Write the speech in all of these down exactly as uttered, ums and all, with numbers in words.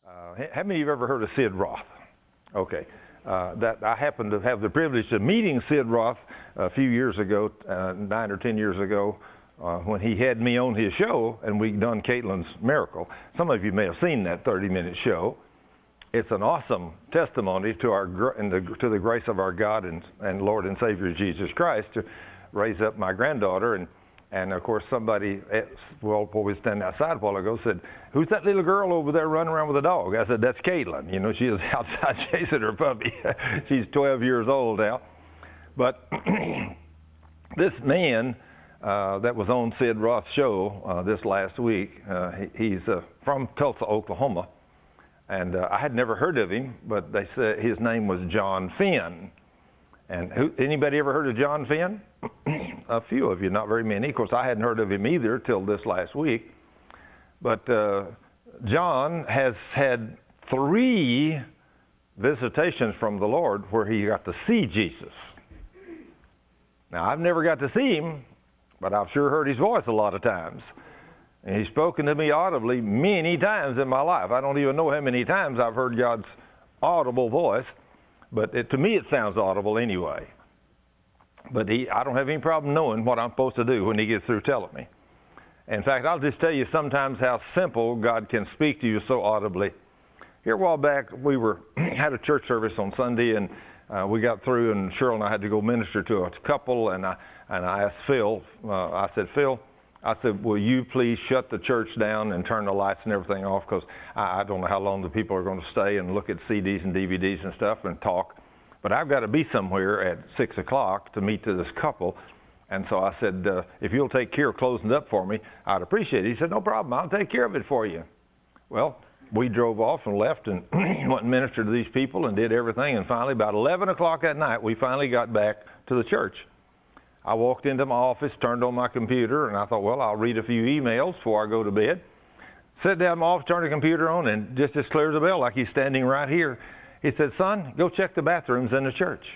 Uh, how many of you have ever heard of Sid Roth? Okay. Uh, that I happened to have the privilege of meeting Sid Roth a few years ago, uh, nine or ten years ago, uh, when he had me on his show and we'd done Caitlin's Miracle. Some of you may have seen that thirty-minute show. It's an awesome testimony to our and the, to the grace of our God and, and Lord and Savior Jesus Christ to raise up my granddaughter. And, and of course, somebody, well, before we stand outside a while ago, said, "Who's that little girl over there running around with a dog?" I said, "That's Caitlin. You know, she is outside chasing her puppy." She's twelve years old now. But this man uh, that was on Sid Roth's show uh, this last week, uh, he, he's uh, from Tulsa, Oklahoma. And uh, I had never heard of him, but they said his name was John Finn. And who, anybody ever heard of John Finn? A few of you, not very many. Of course, I hadn't heard of him either till this last week. But uh, John has had three visitations from the Lord where he got to see Jesus. Now, I've never got to see him, but I've sure heard his voice a lot of times. And he's spoken to me audibly many times in my life. I don't even know how many times I've heard God's audible voice, but it, to me it sounds audible anyway. But he, I don't have any problem knowing what I'm supposed to do when he gets through telling me. In fact, I'll just tell you sometimes how simple God can speak to you so audibly. Here a while back, we were had a church service on Sunday, and uh, we got through, and Cheryl and I had to go minister to a couple, and I, and I asked Phil, uh, I said, "Phil," I said, "will you please shut the church down and turn the lights and everything off, because I, I don't know how long the people are going to stay and look at C Ds and D V Ds and stuff and talk. But I've got to be somewhere at six o'clock to meet to this couple." And so I said, uh, "if you'll take care of closing it up for me, I'd appreciate it." He said, "No problem, I'll take care of it for you." Well, we drove off and left and went and ministered to these people and did everything. And finally, about eleven o'clock at night, we finally got back to the church. I walked into my office, turned on my computer, and I thought, well, I'll read a few emails before I go to bed. Sat down in my office, turned the computer on, and just as clear as a bell, like he's standing right here, he said, "Son, go check the bathrooms in the church."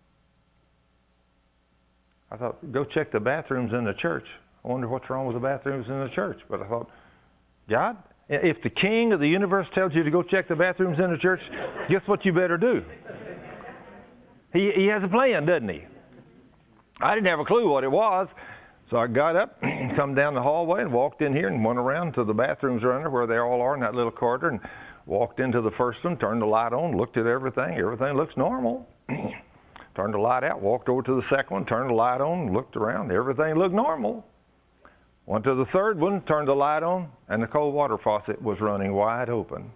I thought, go check the bathrooms in the church. I wonder what's wrong with the bathrooms in the church. But I thought, God, if the King of the universe tells you to go check the bathrooms in the church, guess what you better do? He, he has a plan, doesn't he? I didn't have a clue what it was, so I got up, come down the hallway, and walked in here and went around to the bathrooms around there where they all are in that little corridor, and walked into the first one, turned the light on, looked at everything. Everything looks normal. Turned the light out, walked over to the second one, turned the light on, looked around. Everything looked normal. Went to the third one, turned the light on, and the cold water faucet was running wide open.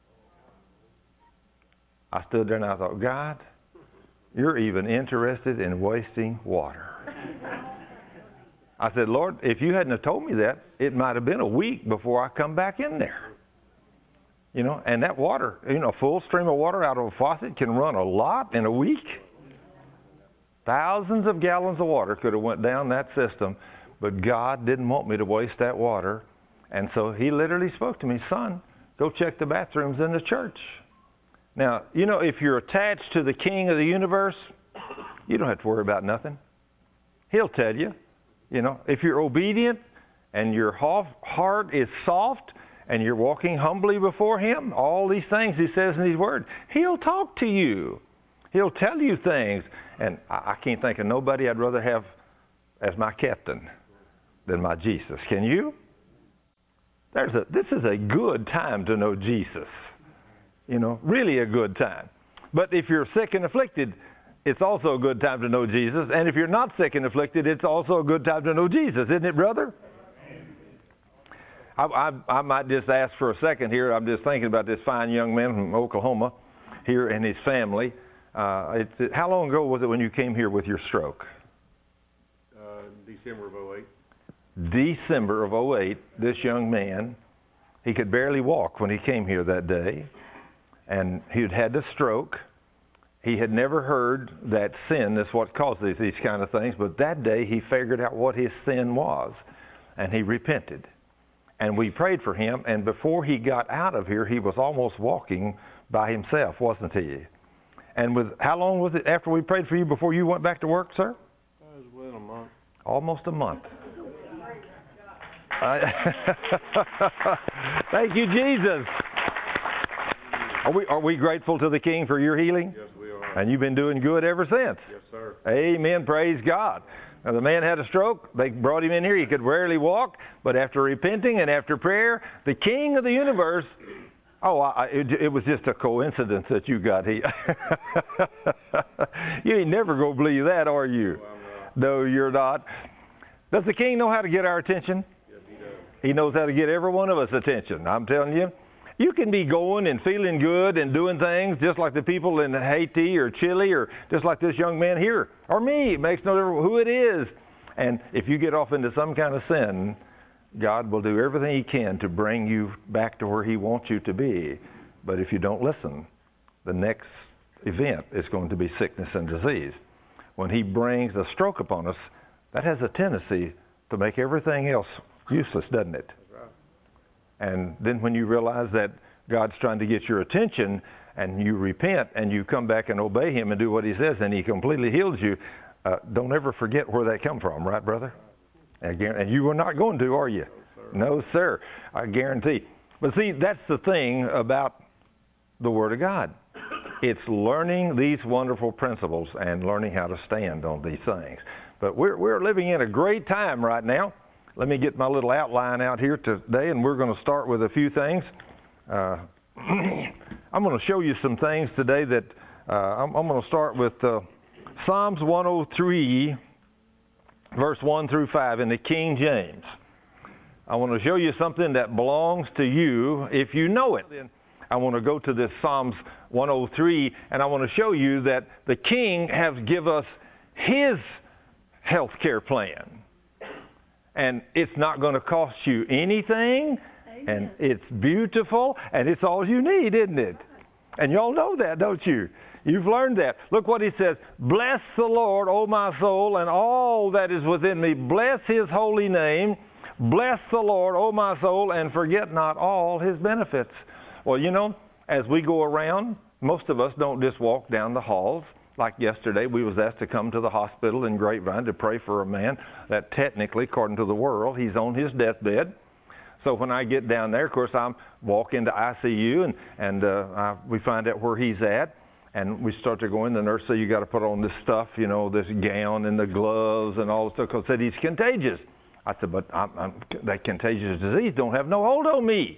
I stood there and I thought, God, you're even interested in wasting water. I said, Lord, if you hadn't have told me that, it might have been a week before I come back in there. You know, and that water, you know, a full stream of water out of a faucet can run a lot in a week. Thousands of gallons of water could have went down that system, but God didn't want me to waste that water. And so he literally spoke to me, "Son, go check the bathrooms in the church." Now, you know, if you're attached to the King of the universe, you don't have to worry about nothing. He'll tell you. You know, if you're obedient and your heart is soft and you're walking humbly before him, all these things he says in his word, he'll talk to you. He'll tell you things. And I, I can't think of nobody I'd rather have as my captain than my Jesus. Can you? There's a, this is a good time to know Jesus. You know, really a good time. But if you're sick and afflicted, it's also a good time to know Jesus. And if you're not sick and afflicted, it's also a good time to know Jesus. Isn't it, brother? I, I, I might just ask for a second here. I'm just thinking about this fine young man from Oklahoma here and his family. Uh, it's, how long ago was it when you came here with your stroke? Uh, December of oh eight. December of oh eight, this young man, he could barely walk when he came here that day. And he had had a stroke. He had never heard that sin is what causes these kind of things. But that day he figured out what his sin was. And he repented. And we prayed for him. And before he got out of here, he was almost walking by himself, wasn't he? And with how long was it after we prayed for you before you went back to work, sir? That was within a month. Almost a month. Thank you, Jesus. Are we, are we grateful to the King for your healing? Yes, we are. And you've been doing good ever since. Yes, sir. Amen. Praise God. Now, the man had a stroke. They brought him in here. He could rarely walk. But after repenting and after prayer, the King of the universe, oh, I, it, it was just a coincidence that you got here. You ain't never going to believe that, are you? Well, I'm not. No, you're not. Does the King know how to get our attention? Yes, he does. He knows how to get every one of us attention. I'm telling you. You can be going and feeling good and doing things just like the people in Haiti or Chile or just like this young man here or me. It makes no difference who it is. And if you get off into some kind of sin, God will do everything He can to bring you back to where He wants you to be. But if you don't listen, the next event is going to be sickness and disease. When He brings a stroke upon us, that has a tendency to make everything else useless, doesn't it? And then when you realize that God's trying to get your attention and you repent and you come back and obey Him and do what He says and He completely heals you, uh, don't ever forget where that come from, right, brother? And, and you are not going to, are you? No, sir. No, sir. I guarantee. But see, that's the thing about the Word of God. It's learning these wonderful principles and learning how to stand on these things. But we're, we're living in a great time right now. Let me get my little outline out here today, and we're going to start with a few things. Uh, I'm going to show you some things today that uh, I'm, I'm going to start with uh, Psalms one oh three, verse one through five in the King James. I want to show you something that belongs to you if you know it. I want to go to this Psalms one oh three, and I want to show you that the King has given us His health care plan. And it's not going to cost you anything, Amen. And it's beautiful, and it's all you need, isn't it? And y'all know that, don't you? You've learned that. Look what he says. Bless the Lord, O my soul, and all that is within me. Bless His holy name. Bless the Lord, O my soul, and forget not all His benefits. Well, you know, as we go around, most of us don't just walk down the halls. Like yesterday, we was asked to come to the hospital in Grapevine to pray for a man that technically, according to the world, he's on his deathbed. So when I get down there, of course, I'm walking to I C U, and, and uh, I, we find out where he's at. And we start to go in. The nurse said, you got to put on this stuff, you know, this gown and the gloves and all this stuff, because said he's contagious. I said, but I'm, I'm, that contagious disease don't have no hold on me.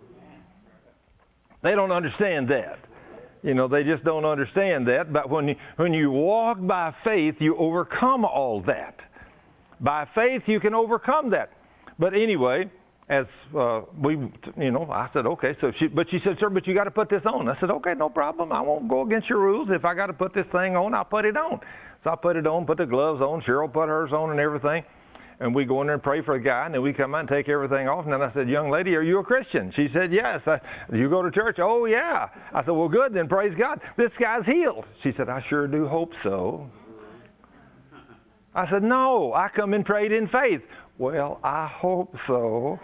They don't understand that. You know, they just don't understand that. But when you, when you walk by faith, you overcome all that. By faith, you can overcome that. But anyway, as uh, we, you know, I said, okay. So she, but she said, sir, but you got to put this on. I said, okay, no problem. I won't go against your rules. If I got to put this thing on, I'll put it on. So I put it on, put the gloves on. Cheryl put hers on and everything. And we go in there and pray for a guy, and then we come out and take everything off. And then I said, young lady, are you a Christian? She said, yes. I, you go to church? Oh, yeah. I said, well, good, then praise God. This guy's healed. She said, I sure do hope so. I said, no, I come and prayed in faith. Well, I hope so.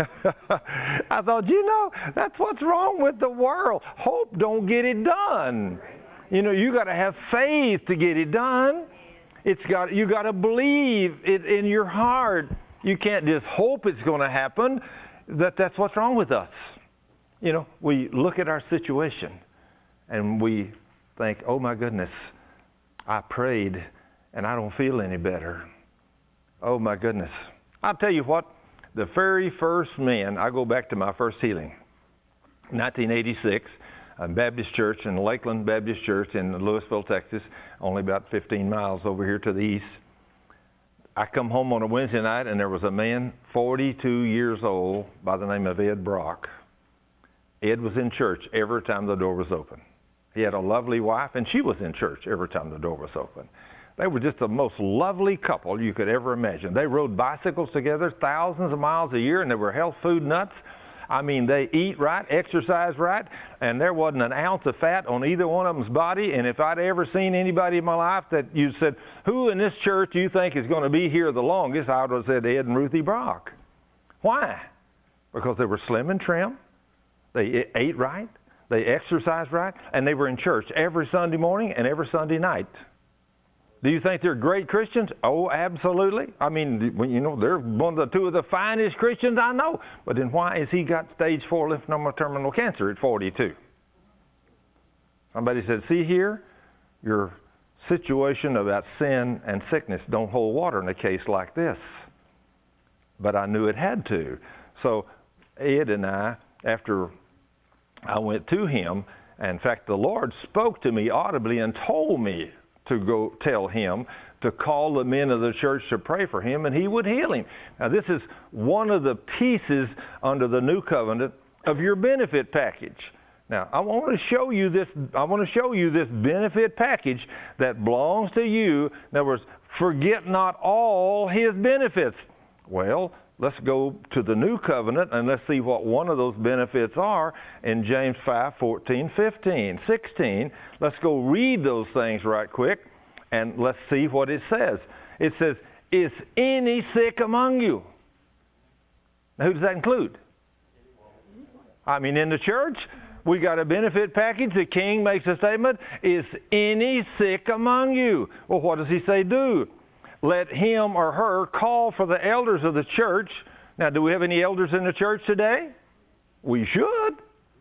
I thought, you know, that's what's wrong with the world. Hope don't get it done. You know, you got to have faith to get it done. It's got, you got to believe it in your heart. You can't just hope it's going to happen. That that's what's wrong with us. You know, we look at our situation and we think, oh my goodness, I prayed and I don't feel any better. Oh my goodness. I'll tell you what, the very first man, I go back to my first healing, nineteen eighty-six. A Baptist church in Lakeland Baptist Church in Louisville, Texas, only about fifteen miles over here to the east. I come home on a Wednesday night, and there was a man, forty-two years old, by the name of Ed Brock. Ed was in church every time the door was open. He had a lovely wife, and she was in church every time the door was open. They were just the most lovely couple you could ever imagine. They rode bicycles together thousands of miles a year, and they were health food nuts. I mean, they eat right, exercise right, and there wasn't an ounce of fat on either one of them's body. And if I'd ever seen anybody in my life that you said, who in this church do you think is going to be here the longest, I would have said Ed and Ruthie Brock. Why? Because they were slim and trim, they ate right, they exercised right, and they were in church every Sunday morning and every Sunday night. Do you think they're great Christians? Oh, absolutely. I mean, you know, they're one of the two of the finest Christians I know. But then why has he got stage four lymph node terminal cancer at forty-two? Somebody said, see here, your situation about sin and sickness don't hold water in a case like this. But I knew it had to. So Ed and I, after I went to him, and in fact, the Lord spoke to me audibly and told me to go tell him to call the men of the church to pray for him, and he would heal him. Now, this is one of the pieces under the new covenant of your benefit package. Now, I want to show you this. I want to show you this benefit package that belongs to you. In other words, forget not all his benefits. Well, let's go to the new covenant and let's see what one of those benefits are in James five, fourteen, fifteen, sixteen. Let's go read those things right quick and let's see what it says. It says, is any sick among you? Now, who does that include? I mean, in the church, we got a benefit package. The king makes a statement, is any sick among you? Well, what does he say do? Let him or her call for the elders of the church. Now, do we have any elders in the church today? We should.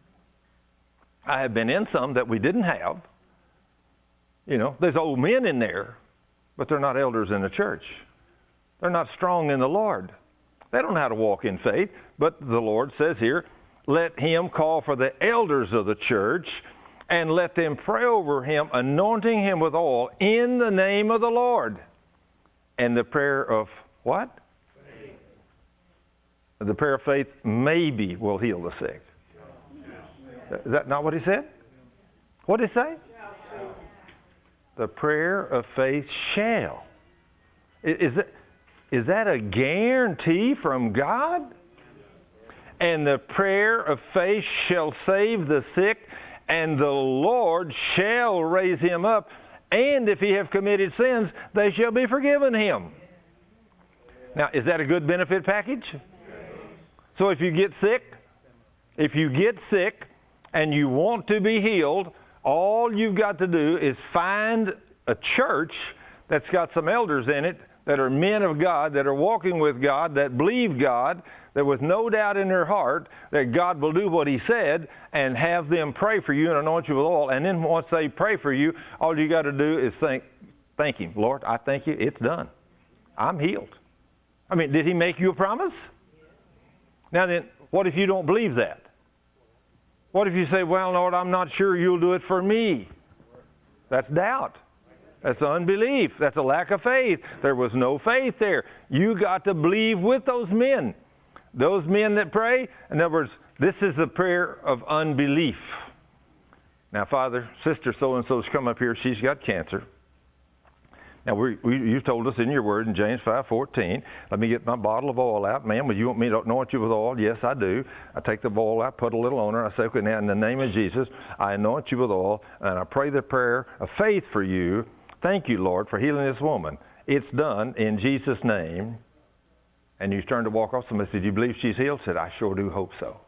I have been in some that we didn't have. You know, there's old men in there, but they're not elders in the church. They're not strong in the Lord. They don't know how to walk in faith, but the Lord says here, let him call for the elders of the church and let them pray over him, anointing him with oil in the name of the Lord. And the prayer of what? Faith. The prayer of faith maybe will heal the sick. Is that not what he said? What did he say? The prayer of faith shall. Is that, is that a guarantee from God? And the prayer of faith shall save the sick, and the Lord shall raise him up. And if he have committed sins, they shall be forgiven him. Now, is that a good benefit package? So if you get sick, if you get sick and you want to be healed, all you've got to do is find a church that's got some elders in it that are men of God, that are walking with God, that believe God, that with no doubt in their heart that God will do what he said, and have them pray for you and anoint you with oil. And then once they pray for you, all you got to do is think, thank him. Lord, I thank you. It's done. I'm healed. I mean, did he make you a promise? Now then, what if you don't believe that? What if you say, well, Lord, I'm not sure you'll do it for me? That's doubt. That's unbelief. That's a lack of faith. There was no faith there. You got to believe with those men. Those men that pray, in other words, this is a prayer of unbelief. Now, Father, Sister so-and-so's come up here. She's got cancer. Now, we, we, you told us in your word in James five fourteen, let me get my bottle of oil out. Ma'am, would you want me to anoint you with oil? Yes, I do. I take the oil out, put a little on her. I say, okay, now in the name of Jesus, I anoint you with oil, and I pray the prayer of faith for you. Thank you, Lord, for healing this woman. It's done in Jesus' name. And you turned to walk off. Somebody said, do you believe she's healed? I said, I sure do hope so.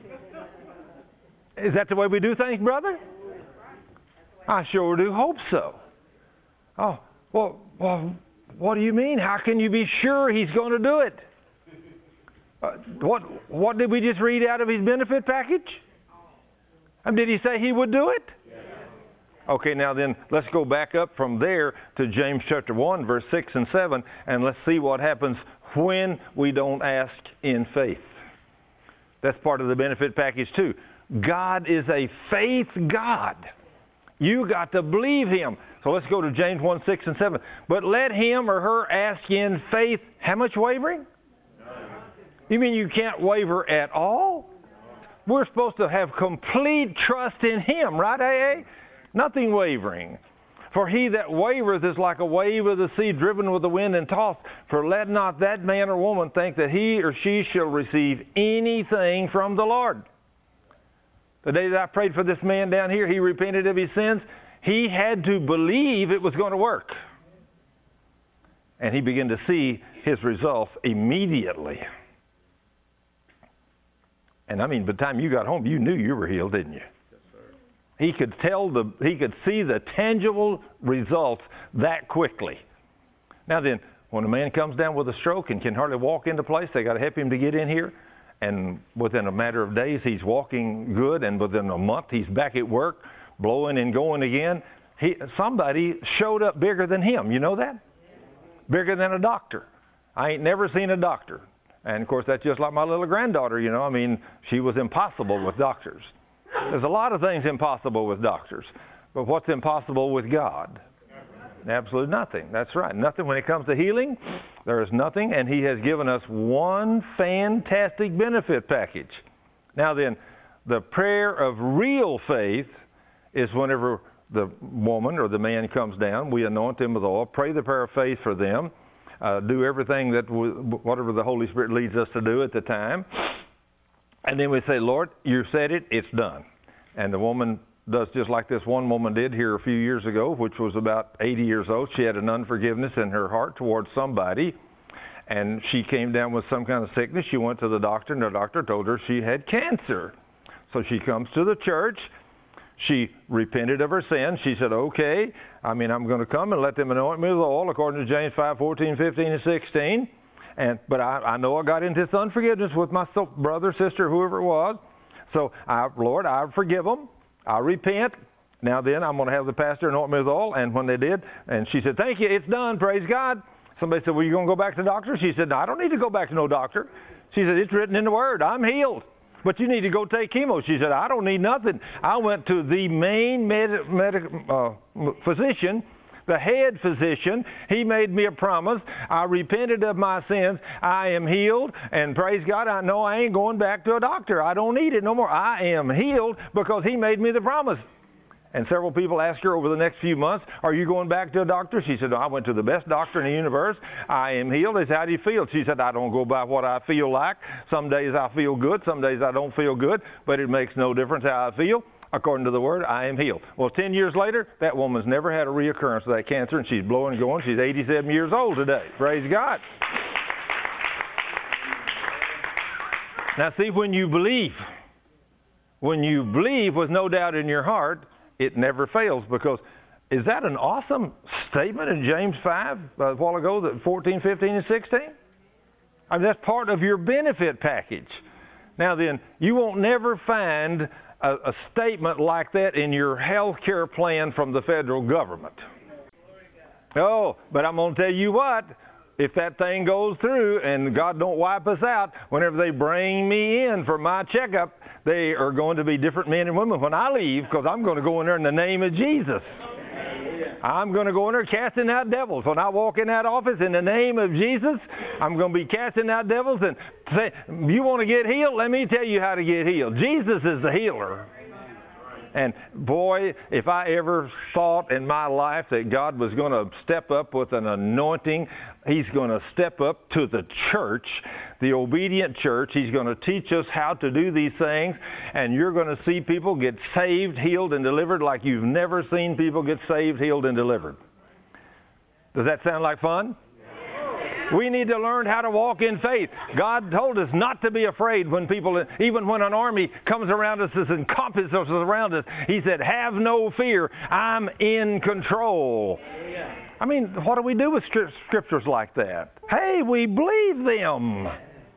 Is that the way we do things, brother? I sure do hope so. Oh, well, well, what do you mean? How can you be sure he's going to do it? Uh, what, what did we just read out of his benefit package? And did he say he would do it? Okay, now then, let's go back up from there to James chapter one, verse six and seven, and let's see what happens when we don't ask in faith. That's part of the benefit package too. God is a faith God. You got to believe him. So let's go to James one, six and seven. But let him or her ask in faith. How much wavering? None. You mean you can't waver at all? We're supposed to have complete trust in him, right, A A? Nothing wavering. For he that wavereth is like a wave of the sea driven with the wind and tossed. For let not that man or woman think that he or she shall receive anything from the Lord. The day that I prayed for this man down here, he repented of his sins. He had to believe it was going to work. And he began to see his results immediately. And I mean, by the time you got home, you knew you were healed, didn't you? He could tell the, he could see the tangible results that quickly. Now then, when a man comes down with a stroke and can hardly walk into place, they got to help him to get in here. And within a matter of days, he's walking good, and within a month, he's back at work. blowing and going again. He, somebody showed up bigger than him. You know that? Bigger than a doctor. I ain't never seen a doctor. And, of course, that's just like my little granddaughter, you know. I mean, she was impossible with doctors. There's a lot of things impossible with doctors. But what's impossible with God? Absolutely nothing. That's right. Nothing when it comes to healing. There is nothing. And He has given us one fantastic benefit package. Now then, the prayer of real faith is whenever the woman or the man comes down, we anoint them with oil, pray the prayer of faith for them, uh, do everything that, we, whatever the Holy Spirit leads us to do at the time. And then we say, Lord, you said it, it's done. And the woman does just like this one woman did here a few years ago, which was about eighty years old. She had an unforgiveness in her heart towards somebody, and she came down with some kind of sickness. She went to the doctor, and the doctor told her she had cancer. So she comes to the church. She repented of her sins. She said, okay, I mean, I'm going to come and let them anoint me with oil, according to James five, fourteen, fifteen, and sixteen. And, but I, I know I got into this unforgiveness with my brother, sister, whoever it was. So, I, Lord, I forgive them. I repent. Now then, I'm going to have the pastor anoint me with oil. And when they did, and she said, thank you, it's done, praise God. Somebody said, well, you going to go back to the doctor? She said, no, I don't need to go back to no doctor. She said, it's written in the Word, I'm healed. But you need to go take chemo. She said, I don't need nothing. I went to the main med- med- uh, physician, the head physician. He made me a promise. I repented of my sins. I am healed. And praise God, I know I ain't going back to a doctor. I don't need it no more. I am healed because He made me the promise. And several people asked her over the next few months, are you going back to a doctor? She said, no, I went to the best doctor in the universe. I am healed. They said, how do you feel? She said, I don't go by what I feel like. Some days I feel good. Some days I don't feel good. But it makes no difference how I feel. According to the Word, I am healed. Well, ten years later, that woman's never had a reoccurrence of that cancer, and she's blowing and going. She's eighty-seven years old today. Praise God. Now, see, when you believe, when you believe with no doubt in your heart, it never fails. Because is that an awesome statement in James five a while ago, that fourteen, fifteen, and sixteen? I mean, that's part of your benefit package. Now then, you won't never find a, a statement like that in your health care plan from the federal government. Oh, but I'm going to tell you what, if that thing goes through and God don't wipe us out, whenever they bring me in for my checkup, they are going to be different men and women when I leave, because I'm going to go in there in the name of Jesus. I'm going to go in there casting out devils. When I walk in that office in the name of Jesus, I'm going to be casting out devils and say, you want to get healed? Let me tell you how to get healed. Jesus is the healer. And boy, if I ever thought in my life that God was going to step up with an anointing, He's going to step up to the church, the obedient church. He's going to teach us how to do these things, and you're going to see people get saved, healed, and delivered like you've never seen people get saved, healed, and delivered. Does that sound like fun? We need to learn how to walk in faith. God told us not to be afraid when people, even when an army comes around us and encompasses us around us. He said, have no fear. I'm in control. I mean, what do we do with scriptures like that? Hey, we believe them.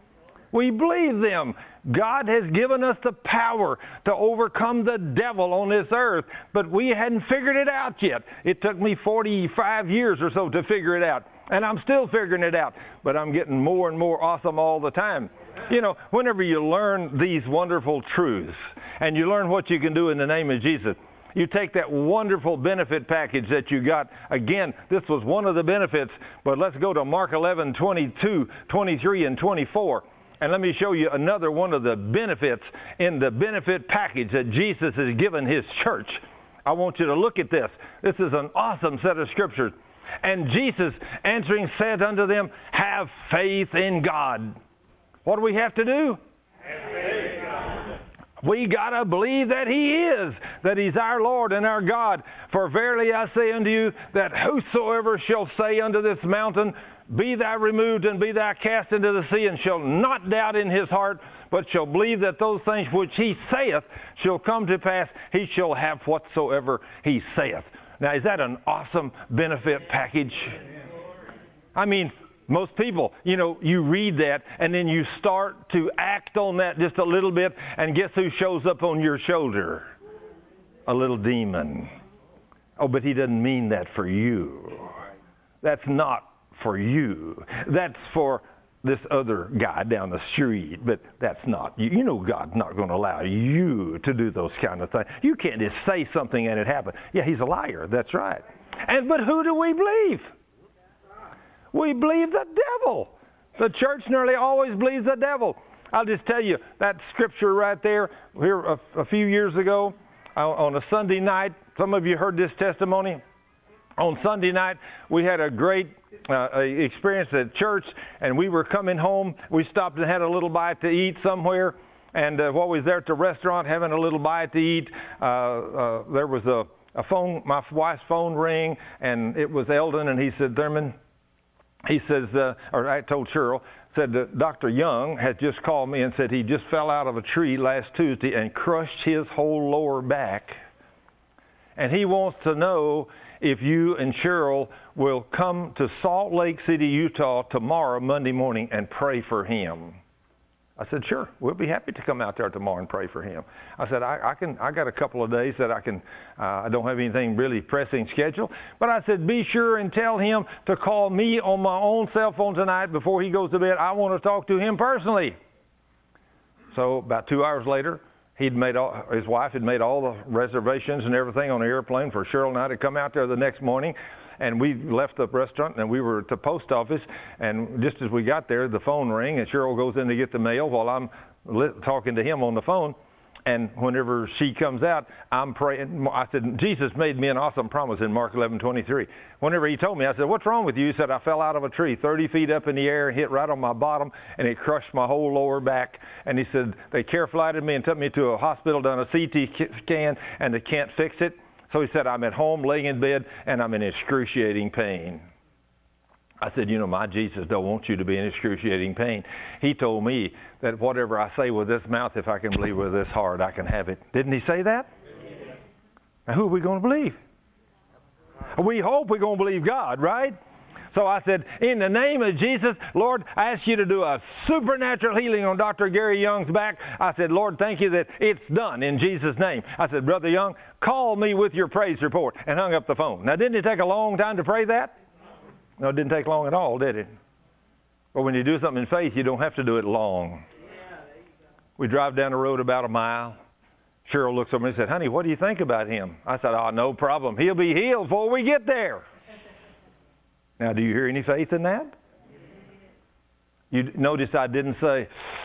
We believe them. God has given us the power to overcome the devil on this earth, but we hadn't figured it out yet. It took me forty-five years or so to figure it out, and I'm still figuring it out, but I'm getting more and more awesome all the time. You know, whenever you learn these wonderful truths, and you learn what you can do in the name of Jesus, you take that wonderful benefit package that you got. Again, this was one of the benefits, but let's go to Mark eleven, twenty-two, twenty-three, and twenty-four. And let me show you another one of the benefits in the benefit package that Jesus has given His church. I want you to look at this. This is an awesome set of scriptures. And Jesus answering said unto them, have faith in God. What do we have to do? Have faith in God. We got to believe that He is, that He's our Lord and our God. For verily I say unto you, that whosoever shall say unto this mountain, be thou removed and be thou cast into the sea, and shall not doubt in his heart, but shall believe that those things which he saith shall come to pass, he shall have whatsoever he saith. Now, is that an awesome benefit package? I mean, most people, you know, you read that and then you start to act on that just a little bit, and guess who shows up on your shoulder? a little demon. Oh, but he doesn't mean that for you. That's not for you. That's for this other guy down the street, but that's not you. You know God's not going to allow you to do those kind of things. You can't just say something and it happen. Yeah, he's a liar. That's right. And but who do we believe? We believe the devil. The church nearly always believes the devil. I'll just tell you that scripture right there. Here a, a few years ago, uh, on a Sunday night, some of you heard this testimony. On Sunday night, we had a great uh, experience at church, and we were coming home. We stopped and had a little bite to eat somewhere. And uh, while we was there at the restaurant having a little bite to eat, uh, uh, there was a, a phone, my wife's phone ring, and it was Eldon, and he said, Thurman, he says, uh, or I told Cheryl, said that Doctor Young had just called me and said he just fell out of a tree last Tuesday and crushed his whole lower back. And he wants to know if you and Cheryl will come to Salt Lake City, Utah tomorrow, Monday morning, and pray for him. I said, sure, we'll be happy to come out there tomorrow and pray for him. I said, I, I can. I got a couple of days that I can. Uh, I don't have anything really pressing scheduled. But I said, be sure and tell him to call me on my own cell phone tonight before he goes to bed. I want to talk to him personally. So about two hours later, he'd made all, his wife had made all the reservations and everything on the airplane for Cheryl and I to come out there the next morning. And we left the restaurant and we were at the post office. And just as we got there, the phone rang and Cheryl goes in to get the mail while I'm li- talking to him on the phone. And whenever she comes out, I'm praying. I said, Jesus made me an awesome promise in Mark eleven twenty-three. Whenever he told me, I said, what's wrong with you? He said, I fell out of a tree thirty feet up in the air and hit right on my bottom, and it crushed my whole lower back. And he said, they care flighted me and took me to a hospital, done a C T scan, and they can't fix it. So he said, I'm at home laying in bed, and I'm in excruciating pain. I said, you know, my Jesus don't want you to be in excruciating pain. He told me that whatever I say with this mouth, if I can believe with this heart, I can have it. Didn't he say that? Yeah. Now, who are we going to believe? We hope we're going to believe God, right? So I said, in the name of Jesus, Lord, I ask you to do a supernatural healing on Doctor Gary Young's back. I said, Lord, thank you that it's done in Jesus' name. I said, Brother Young, call me with your praise report, and hung up the phone. Now, didn't it take a long time to pray that? No, it didn't take long at all, did it? But when you do something in faith, you don't have to do it long. We drive down the road about a mile. Cheryl looks over me and said, honey, what do you think about him? I said, oh, no problem. He'll be healed before we get there. Now, do you hear any faith in that? You notice I didn't say,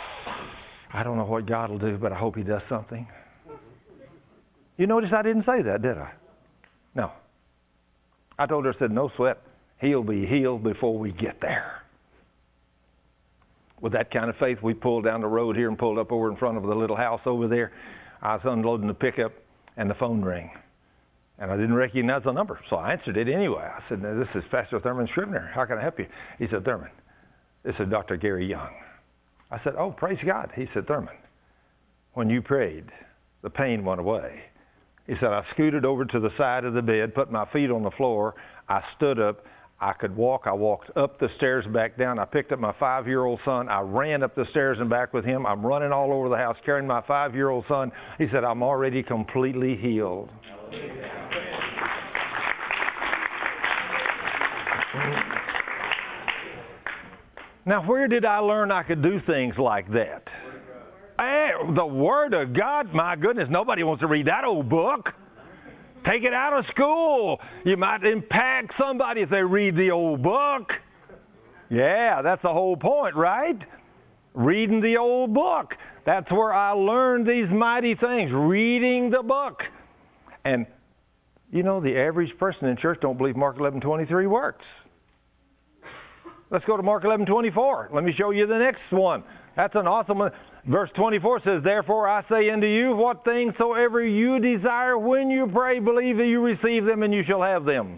I don't know what God will do, but I hope he does something. You notice I didn't say that, did I? No. I told her, I said, no sweat. He'll be healed before we get there. With that kind of faith, we pulled down the road here and pulled up over in front of the little house over there. I was unloading the pickup, and the phone rang. And I didn't recognize the number, so I answered it anyway. I said, this is Pastor Thurman Scribner. How can I help you? He said, Thurman, this is Doctor Gary Young. I said, oh, praise God. He said, Thurman, when you prayed, the pain went away. He said, I scooted over to the side of the bed, put my feet on the floor. I stood up. I could walk. I walked up the stairs and back down. I picked up my five-year-old son. I ran up the stairs and back with him. I'm running all over the house carrying my five-year-old son. He said, I'm already completely healed. Now, where did I learn I could do things like that? Hey, the Word of God, my goodness, nobody wants to read that old book. Take it out of school. You might impact somebody if they read the old book. Yeah, that's the whole point, right? Reading the old book. That's where I learned these mighty things, reading the book. And, you know, the average person in church don't believe Mark eleven twenty-three works. Let's go to Mark eleven twenty-four. Let me show you the next one. That's an awesome one. Verse twenty-four says, therefore I say unto you, what things soever you desire when you pray, believe that you receive them and you shall have them.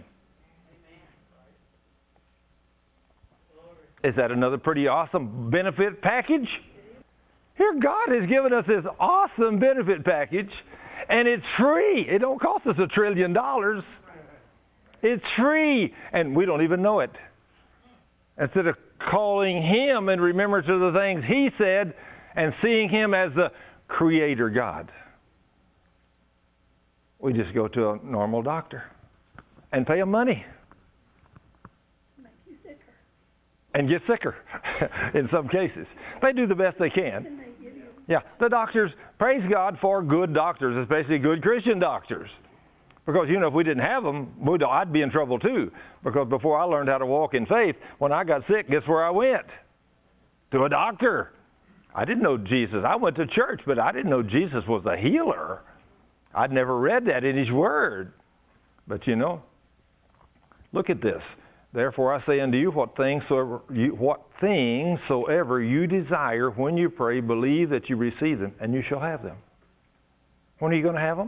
Is that another pretty awesome benefit package? Here God has given us this awesome benefit package, and it's free. It don't cost us a trillion dollars. It's free, and we don't even know it. Instead of calling Him in remembrance of the things He said and seeing Him as the Creator God. We just go to a normal doctor and pay them money. Make you sicker. And get sicker in some cases. They do the best they can. And they give you. Yeah, the doctors, praise God for good doctors, especially good Christian doctors. Because, you know, if we didn't have them, we'd, I'd be in trouble too. Because before I learned how to walk in faith, when I got sick, guess where I went? To a doctor. I didn't know Jesus. I went to church, but I didn't know Jesus was a healer. I'd never read that in His Word. But, you know, look at this. Therefore I say unto you, what things soever you, what things soever you desire when you pray, believe that you receive them, and you shall have them. When are you going to have them?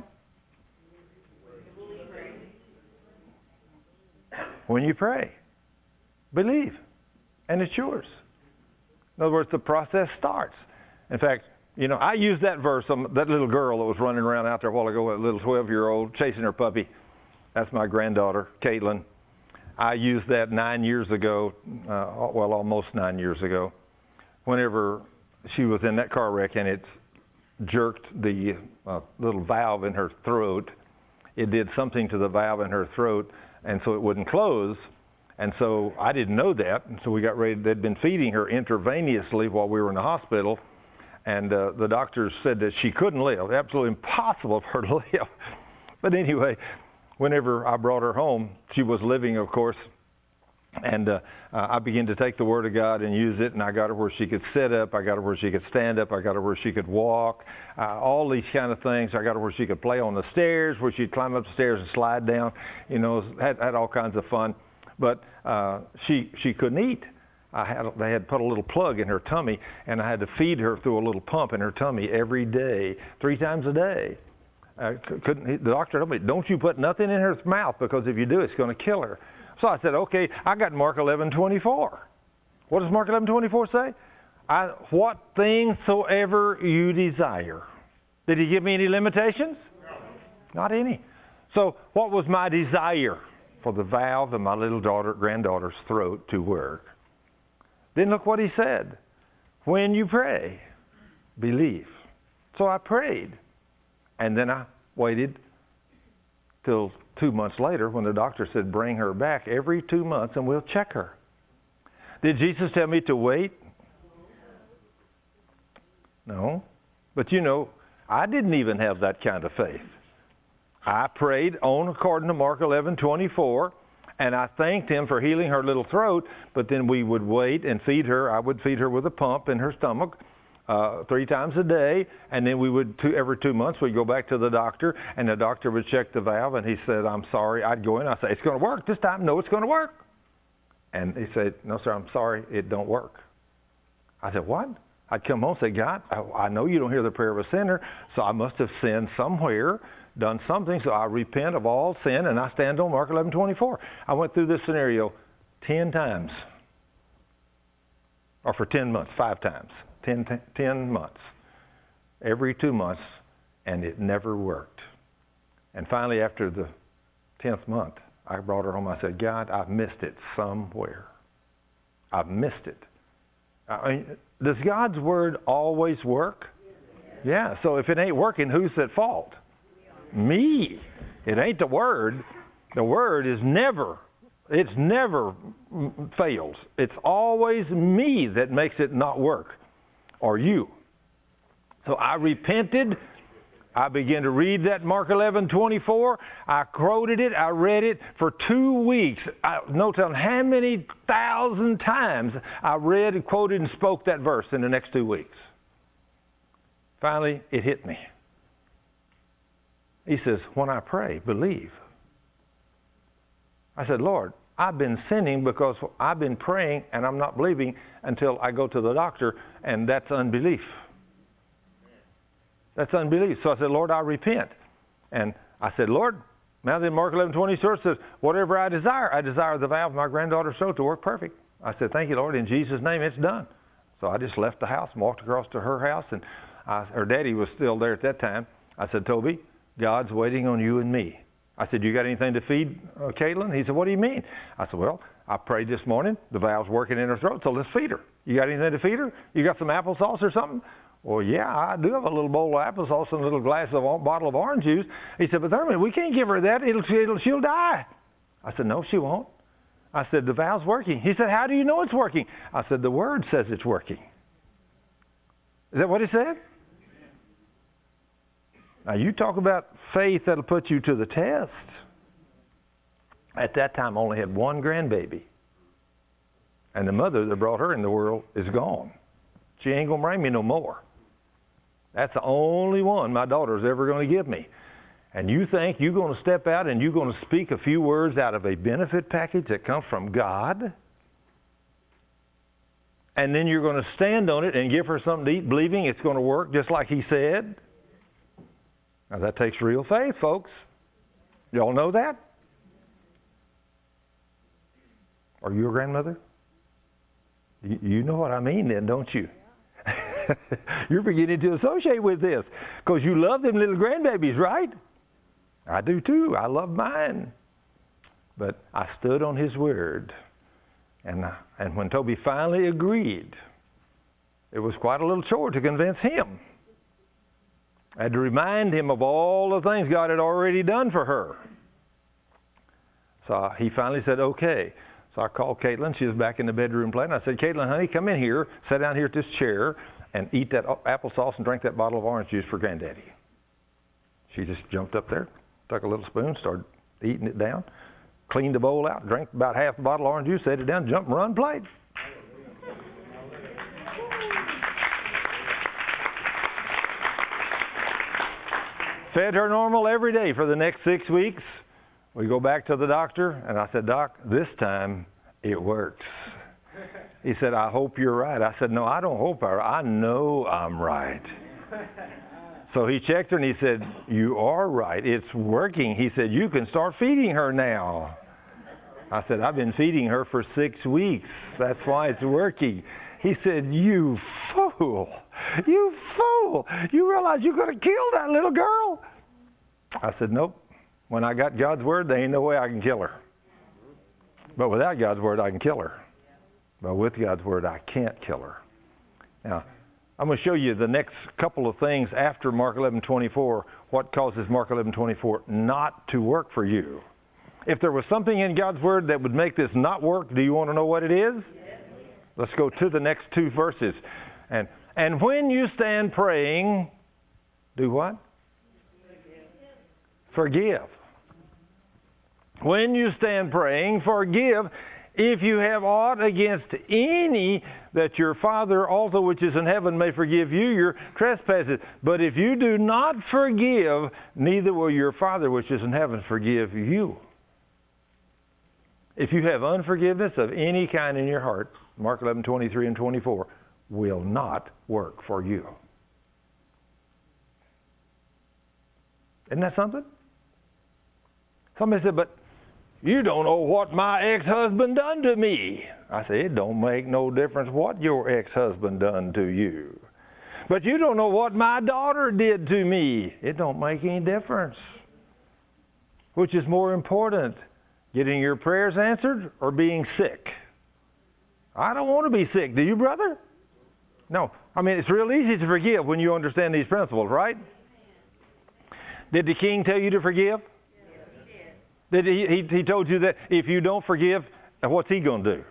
When you pray. Believe. And it's yours. In other words, the process starts. In fact, you know, I used that verse, um, that little girl that was running around out there a while ago, that little twelve-year-old chasing her puppy. That's my granddaughter, Caitlin. I used that nine years ago, uh, well, almost nine years ago, whenever she was in that car wreck and it jerked the uh, little valve in her throat. It did something to the valve in her throat, and so it wouldn't close. And so I didn't know that, and so we got ready. They'd been feeding her intravenously while we were in the hospital, and uh, the doctors said that she couldn't live, absolutely impossible for her to live. But anyway, whenever I brought her home, she was living, of course, and uh, uh, I began to take the Word of God and use it, and I got her where she could sit up, I got her where she could stand up, I got her where she could walk, uh, all these kind of things. I got her where she could play on the stairs, where she'd climb up the stairs and slide down, you know, had, had all kinds of fun. But uh, she she couldn't eat. I had they had put a little plug in her tummy, and I had to feed her through a little pump in her tummy every day, three times a day. Uh, couldn't the doctor told me, don't you put nothing in her mouth, because if you do, it's going to kill her. So I said, okay. I got Mark eleven twenty-four. What does Mark eleven twenty-four say? I, what things soever you desire. Did He give me any limitations? No. Not any. So what was my desire? For the valve in my little daughter, granddaughter's throat to work. Then look what He said. When you pray, believe. So I prayed. And then I waited till two months later when the doctor said, bring her back every two months and we'll check her. Did Jesus tell me to wait? No. But you know, I didn't even have that kind of faith. I prayed on according to Mark eleven twenty-four, and I thanked Him for healing her little throat, but then we would wait and feed her. I would feed her with a pump in her stomach uh, three times a day, and then we would, two, every two months, we'd go back to the doctor, and the doctor would check the valve, and he said, I'm sorry. I'd go in, I'd say, it's going to work this time. No, it's going to work. And he said, no, sir, I'm sorry, it don't work. I said, what? I'd come home and say, God, I, I know you don't hear the prayer of a sinner, so I must have sinned somewhere, done something, so I repent of all sin, and I stand on Mark eleven twenty-four. I went through this scenario ten times, or for ten months, five times, ten, ten, ten months, every two months, and it never worked. And finally, after the tenth month, I brought her home. I said, God, I've missed it somewhere. I've missed it. I mean, does God's Word always work? Yeah, so if it ain't working, who's at fault? Me. It ain't the Word. The Word is never, it's never fails. It's always me that makes it not work, or you. So I repented. I began to read that Mark eleven twenty-four. I quoted it. I read it for two weeks. I, no telling how many thousand times I read and quoted and spoke that verse in the next two weeks. Finally, it hit me. He says, when I pray, believe. I said, Lord, I've been sinning because I've been praying and I'm not believing until I go to the doctor, and that's unbelief. That's unbelief. So I said, Lord, I repent. And I said, Lord, now then Mark eleven twenty-four says, whatever I desire, I desire the valve of my granddaughter's throat to work perfect. I said, thank you, Lord. In Jesus' name, it's done. So I just left the house and walked across to her house, and I, her daddy was still there at that time. I said, Toby, God's waiting on you and me. I said, you got anything to feed uh, Caitlin? He said, what do you mean? I said, well, I prayed this morning. The valve's working in her throat, so let's feed her. You got anything to feed her? You got some applesauce or something? Well, yeah, I do have a little bowl of applesauce and a little glass of a bottle of orange juice. He said, but Thurman, we can't give her that. It'll, it'll, she'll die. I said, no, she won't. I said, the valve's working. He said, how do you know it's working? I said, the Word says it's working. Is that what he said? Now, you talk about faith that'll put you to the test. At that time, I only had one grandbaby. And the mother that brought her in the world is gone. She ain't going to bring me no more. That's the only one my daughter's ever going to give me. And you think you're going to step out and you're going to speak a few words out of a benefit package that comes from God? And then you're going to stand on it and give her something to eat, believing it's going to work just like he said? Now that takes real faith, folks. Y'all know that? Are you a grandmother? You, you know what I mean then, don't you? You're beginning to associate with this because you love them little grandbabies, right? I do too. I love mine. But I stood on his word. And, and when Toby finally agreed, it was quite a little chore to convince him. I had to remind him of all the things God had already done for her. So he finally said, okay. So I called Caitlin. She was back in the bedroom playing. I said, Caitlin, honey, come in here, sit down here at this chair, and eat that applesauce and drink that bottle of orange juice for Granddaddy. She just jumped up there, took a little spoon, started eating it down, cleaned the bowl out, drank about half the bottle of orange juice, set it down, jumped and run, played. Fed her normal every day for the next six weeks. We go back to the doctor, and I said, Doc, this time it works. He said, I hope you're right. I said, no, I don't hope I I know I'm right. So he checked her, and he said, you are right. It's working. He said, you can start feeding her now. I said, I've been feeding her for six weeks. That's why it's working. He said, you fool. You fool. You realize you're going to kill that little girl? I said, nope. When I got God's word, there ain't no way I can kill her. But without God's word, I can kill her. But with God's word, I can't kill her. Now, I'm going to show you the next couple of things after Mark eleven twenty-four, what causes Mark eleven twenty-four not to work for you. If there was something in God's word that would make this not work, do you want to know what it is? Yes. Let's go to the next two verses. And and when you stand praying, do what? Forgive. Forgive. When you stand praying, forgive if you have aught against any, that your Father also which is in heaven may forgive you your trespasses. But if you do not forgive, neither will your Father which is in heaven forgive you. If you have unforgiveness of any kind in your heart, Mark eleven twenty-three and twenty-four, will not work for you. Isn't that something? Somebody said, but you don't know what my ex-husband done to me. I said, it don't make no difference what your ex-husband done to you. But you don't know what my daughter did to me. It don't make any difference. Which is more important, getting your prayers answered or being sick? I don't want to be sick. Do you, brother? No. I mean, it's real easy to forgive when you understand these principles, right? Did the king tell you to forgive? Did he, he, he told you that if you don't forgive, what's he going to do?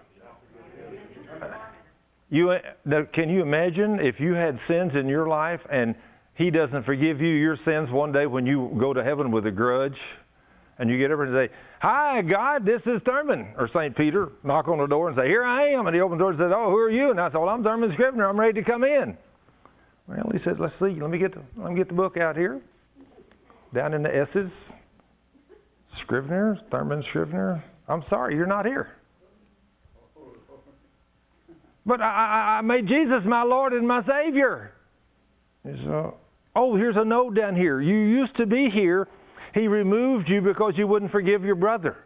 You, can you imagine if you had sins in your life and he doesn't forgive you your sins one day when you go to heaven with a grudge and you get over and say, hi, God, this is Thurman, or Saint Peter, knock on the door and say, here I am. And he opens the door and says, oh, who are you? And I said, well, I'm Thurman Scrivener. I'm ready to come in. Well, he said, let's see. Let me get the, let me get the book out here. Down in the S's. Scrivener, Thurman Scrivener, I'm sorry, you're not here. But I, I, I made Jesus my Lord and my Savior. So, oh, here's a note down here. You used to be here. He removed you because you wouldn't forgive your brother.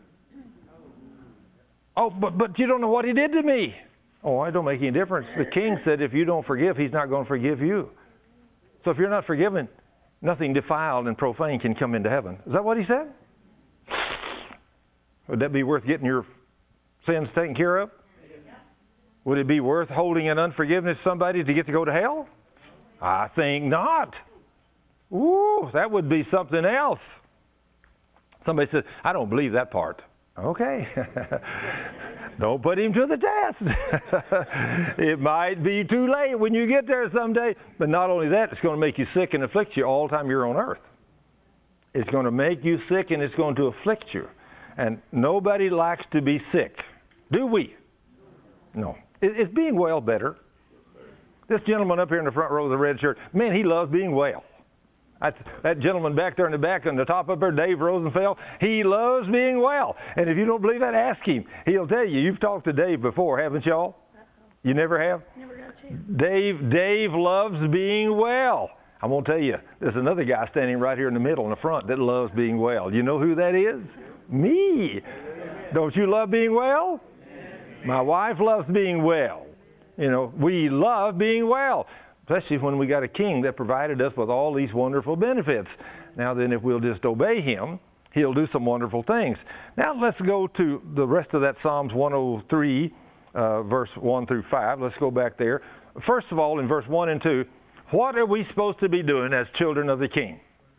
Oh, but, but you don't know what he did to me. Oh, it don't make any difference. The king said if you don't forgive, he's not going to forgive you. So if you're not forgiven, nothing defiled and profane can come into heaven. Is that what he said? Would that be worth getting your sins taken care of? Would it be worth holding an unforgiveness to somebody to get to go to hell? I think not. Ooh, that would be something else. Somebody says, I don't believe that part. Okay. Don't put him to the test. It might be too late when you get there someday. But not only that, it's going to make you sick and afflict you all the time you're on earth. It's going to make you sick and it's going to afflict you. And nobody likes to be sick. Do we? No. Is being well better? This gentleman up here in the front row of the red shirt, man, he loves being well. That's, that gentleman back there in the back on the top up there, Dave Rosenfeld, he loves being well. And if you don't believe that, ask him. He'll tell you. You've talked to Dave before, haven't y'all? You never have? Never got a chance. Dave, Dave loves being well. I'm going to tell you, there's another guy standing right here in the middle in the front that loves being well. You know who that is? Me. Don't you love being well? My wife loves being well. You know, we love being well. Especially when we got a king that provided us with all these wonderful benefits. Now then, if we'll just obey him, he'll do some wonderful things. Now let's go to the rest of that Psalms one oh three, uh, verse one through five. Let's go back there. First of all, in verse one and two, what are we supposed to be doing as children of the king?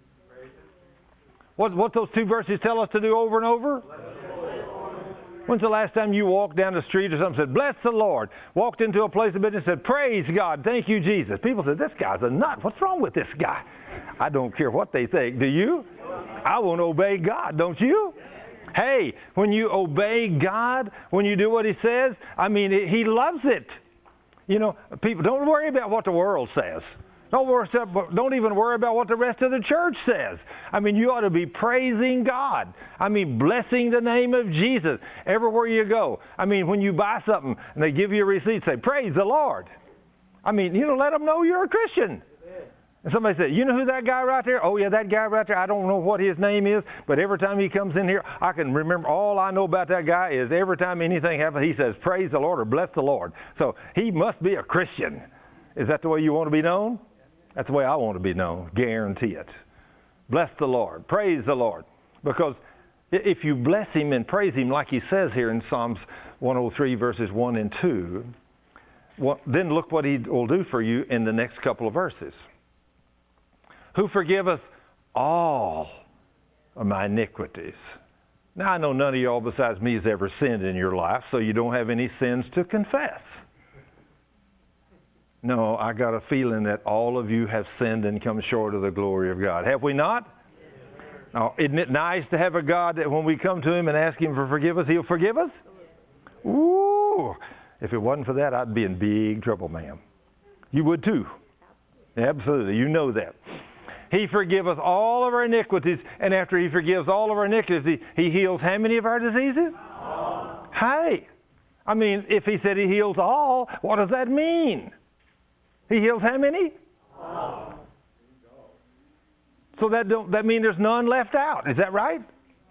What, what those two verses tell us to do over and over? When's the last time you walked down the street or something and said, bless the Lord? Walked into a place of business and said, praise God, thank you, Jesus. People said, this guy's a nut. What's wrong with this guy? I don't care what they think. Do you? I want to obey God, don't you? Hey, when you obey God, when you do what he says, I mean, he loves it. You know, people, don't worry about what the world says. Don't worry, don't even worry about what the rest of the church says. I mean, you ought to be praising God. I mean, blessing the name of Jesus everywhere you go. I mean, when you buy something and they give you a receipt, say, praise the Lord. I mean, you know, let them know you're a Christian. And somebody said, you know who that guy right there? Oh, yeah, that guy right there. I don't know what his name is, but every time he comes in here, I can remember all I know about that guy is every time anything happens, he says, praise the Lord or bless the Lord. So he must be a Christian. Is that the way you want to be known? That's the way I want to be known. Guarantee it. Bless the Lord. Praise the Lord. Because if you bless him and praise him like he says here in Psalms one oh three verses one and two, well, then look what he will do for you in the next couple of verses. Who forgiveth all of my iniquities. Now I know none of y'all besides me has ever sinned in your life, so you don't have any sins to confess. No, I got a feeling that all of you have sinned and come short of the glory of God. Have we not? Yes, now, isn't it nice to have a God that when we come to him and ask him for forgiveness, he'll forgive us? Yes. Ooh, if it wasn't for that, I'd be in big trouble, ma'am. You would too. Absolutely, you know that. He forgiveth all of our iniquities, and after he forgives all of our iniquities, he heals how many of our diseases? All. Hey, I mean, if he said he heals all, what does that mean? He heals how many? All. So that don't that mean there's none left out. Is that right?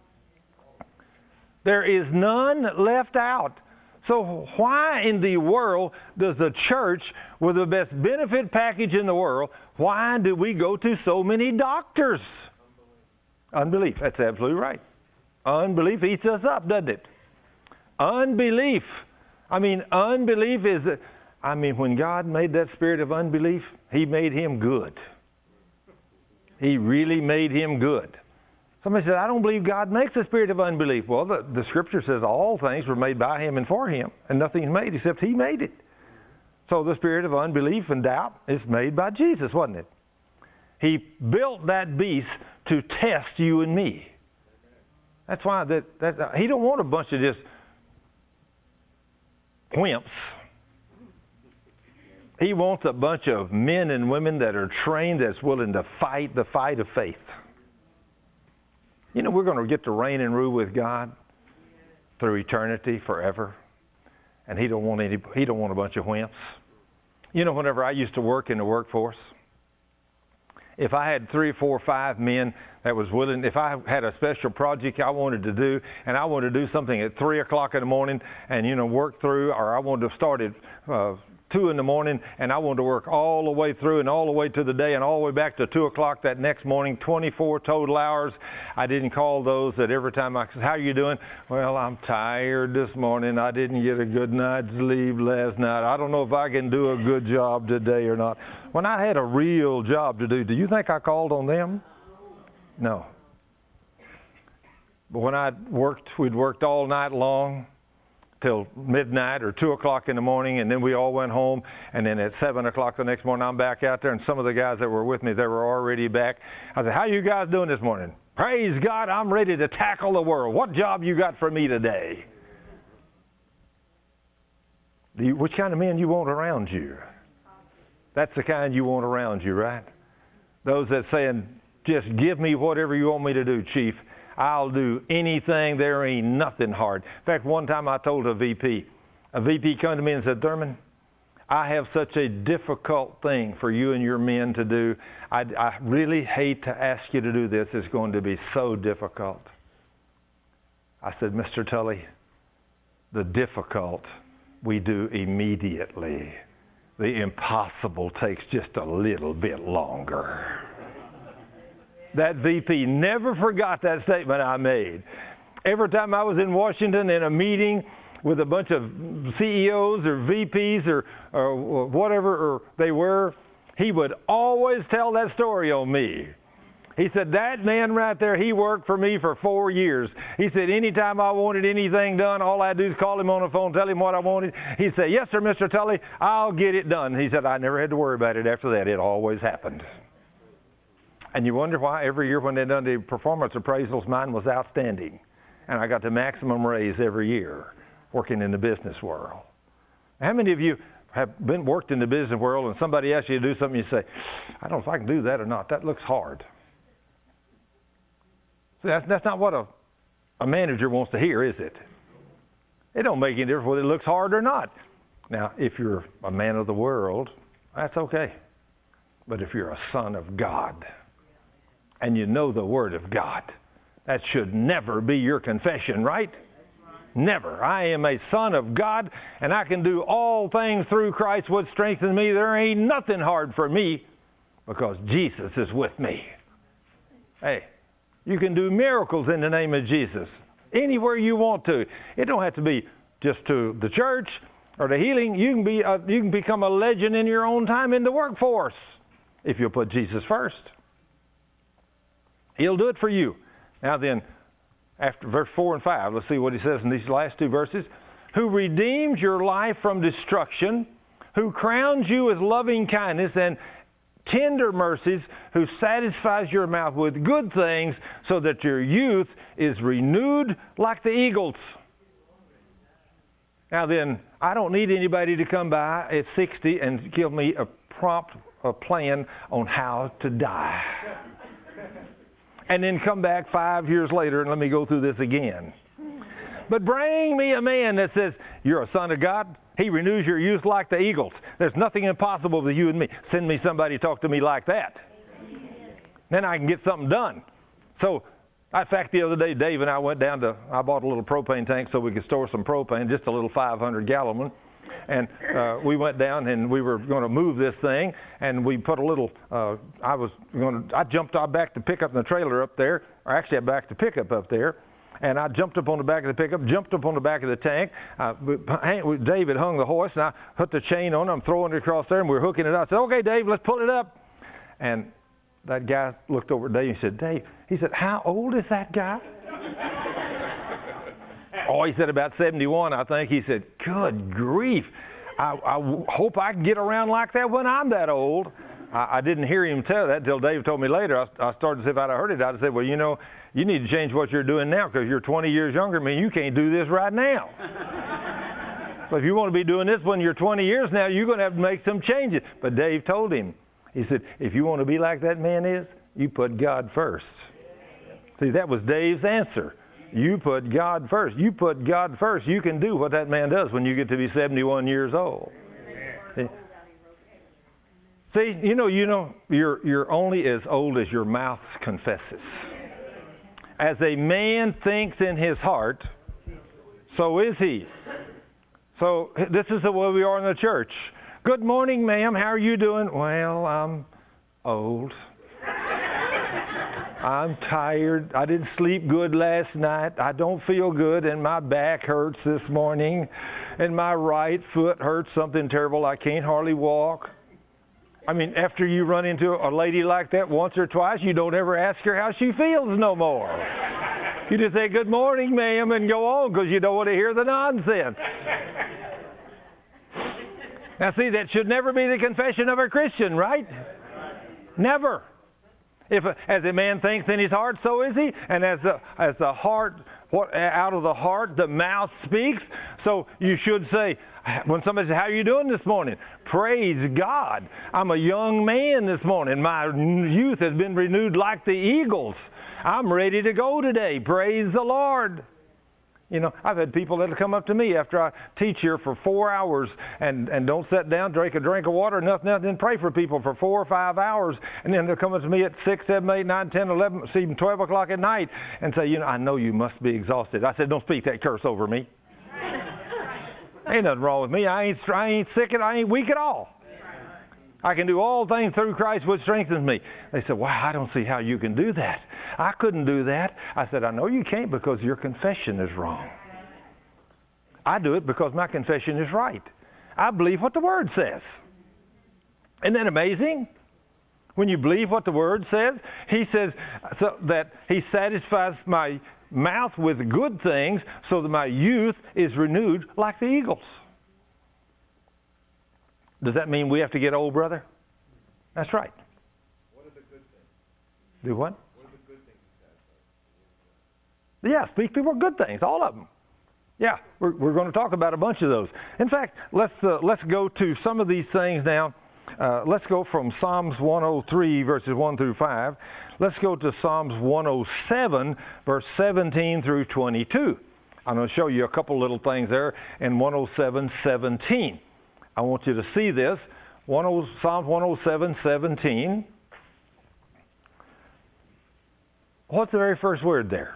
There is none left out. So why in the world does the church, with the best benefit package in the world, why do we go to so many doctors? Unbelief. That's absolutely right. Unbelief eats us up, doesn't it? Unbelief. I mean, unbelief is... I mean, when God made that spirit of unbelief, he made him good. He really made him good. Somebody said, I don't believe God makes a spirit of unbelief. Well, the, the scripture says all things were made by him and for him, and nothing's made except he made it. So the spirit of unbelief and doubt is made by Jesus, wasn't it? He built that beast to test you and me. That's why that, that he don't want a bunch of just wimps. He wants a bunch of men and women that are trained, that's willing to fight the fight of faith. You know, we're going to get to reign and rule with God through eternity forever. And he don't want any, he don't want a bunch of wimps. You know, whenever I used to work in the workforce, if I had three, four, five men that was willing, if I had a special project I wanted to do, and I wanted to do something at three o'clock in the morning and, you know, work through, or I wanted to start at uh, two in the morning, and I wanted to work all the way through and all the way to the day and all the way back to two o'clock that next morning, twenty-four total hours. I didn't call those that every time I said, how are you doing? Well, I'm tired this morning. I didn't get a good night's sleep last night. I don't know if I can do a good job today or not. When I had a real job to do, do you think I called on them? No. But when I worked, we'd worked all night long till midnight or two o'clock in the morning, and then we all went home, and then at seven o'clock the next morning I'm back out there, and some of the guys that were with me, they were already back. I said, how you guys doing this morning? Praise God, I'm ready to tackle the world. What job you got for me today? Do you, which kind of men you want around you? That's the kind you want around you, right? Those that saying, just give me whatever you want me to do, Chief. I'll do anything. There ain't nothing hard. In fact, one time I told a V P, a V P came to me and said, Thurman, I have such a difficult thing for you and your men to do. I, I really hate to ask you to do this. It's going to be so difficult. I said, Mister Tully, the difficult we do immediately. The impossible takes just a little bit longer. That V P never forgot that statement I made. Every time I was in Washington in a meeting with a bunch of C E Os or V Ps or, or whatever or they were, he would always tell that story on me. He said, that man right there, he worked for me for four years. He said, anytime I wanted anything done, all I do is call him on the phone, tell him what I wanted. He'd say, yes, sir, Mister Tully, I'll get it done. He said, I never had to worry about it after that. It always happened. And you wonder why every year when they done the performance appraisals, mine was outstanding. And I got the maximum raise every year working in the business world. How many of you have been worked in the business world and somebody asks you to do something, you say, I don't know if I can do that or not. That looks hard. See, that's, that's not what a, a manager wants to hear, is it? It don't make any difference whether it looks hard or not. Now, if you're a man of the world, that's okay. But if you're a son of God, and you know the Word of God, that should never be your confession, right? Never. I am a son of God, and I can do all things through Christ which strengthens me. There ain't nothing hard for me because Jesus is with me. Hey, you can do miracles in the name of Jesus anywhere you want to. It don't have to be just to the church or the healing. You can be a, you can become a legend in your own time in the workforce if you'll put Jesus first. He'll do it for you. Now then, after verse four and five, let's see what he says in these last two verses. Who redeems your life from destruction, who crowns you with loving kindness and tender mercies, who satisfies your mouth with good things so that your youth is renewed like the eagles. Now then, I don't need anybody to come by at sixty and give me a prompt a plan on how to die. And then come back five years later and let me go through this again. But bring me a man that says, you're a son of God. He renews your youth like the eagles. There's nothing impossible with you and me. Send me somebody to talk to me like that. Then I can get something done. So, in fact, the other day, Dave and I went down to, I bought a little propane tank so we could store some propane, just a little five hundred gallon one. And uh, we went down and we were going to move this thing, and we put a little, uh, I was going to, I jumped out back to pick up the trailer up there, or actually I backed the pickup up there, and I jumped up on the back of the pickup, jumped up on the back of the tank. Uh, David hung the hoist, and I put the chain on it. I'm throwing it across there, and we were hooking it up. I said, okay, Dave, let's pull it up. And that guy looked over at Dave and said, Dave, he said, how old is that guy? Oh, he said about seventy-one, I think. He said, good grief. I, I hope I can get around like that when I'm that old. I, I didn't hear him tell that until Dave told me later. I, I started to say if I'd have heard it, I'd have said, well, you know, you need to change what you're doing now because you're twenty years younger than me. You can't do this right now. So if you want to be doing this when you're twenty years now, you're going to have to make some changes. But Dave told him, he said, if you want to be like that man is, you put God first. See, that was Dave's answer. You put God first. You put God first. You can do what that man does when you get to be seventy-one years old. See, See you know, you know, you're, you're only as old as your mouth confesses. As a man thinks in his heart, so is he. So this is the way we are in the church. Good morning, ma'am. How are you doing? Well, I'm old. I'm tired. I didn't sleep good last night. I don't feel good, and my back hurts this morning, and my right foot hurts something terrible. I can't hardly walk. I mean, after you run into a lady like that once or twice, you don't ever ask her how she feels no more. You just say, good morning, ma'am, and go on, because you don't want to hear the nonsense. Now, see, that should never be the confession of a Christian, right? Never. If as a man thinks in his heart, so is he. And as the as the heart, what out of the heart, the mouth speaks. So you should say, when somebody says, "How are you doing this morning?" Praise God. I'm a young man this morning. My youth has been renewed like the eagles. I'm ready to go today. Praise the Lord. You know, I've had people that come up to me after I teach here for four hours and, and don't sit down, drink a drink of water, nothing, nothing, and pray for people for four or five hours. And then they'll come up to me at six, seven, eight, nine, ten, eleven, even twelve o'clock at night and say, you know, I know you must be exhausted. I said, don't speak that curse over me. Ain't nothing wrong with me. I ain't, I ain't sick and I ain't weak at all. I can do all things through Christ which strengthens me. They said, wow, I don't see how you can do that. I couldn't do that. I said, I know you can't because your confession is wrong. I do it because my confession is right. I believe what the Word says. Isn't that amazing? When you believe what the Word says, He says so that He satisfies my mouth with good things so that my youth is renewed like the eagles. Does that mean we have to get old, brother? That's right. What are the good things? Do what? What are the good things you said? Yeah, speak people good things, all of them. Yeah, we're we're going to talk about a bunch of those. In fact, let's uh, let's go to some of these things now. Uh, let's go from Psalms one oh three verses one through five. Let's go to Psalms one oh seven verse seventeen through twenty-two. I'm going to show you a couple little things there in one oh seven seventeen. I want you to see this. Psalms one oh seven seventeen. What's the very first word there?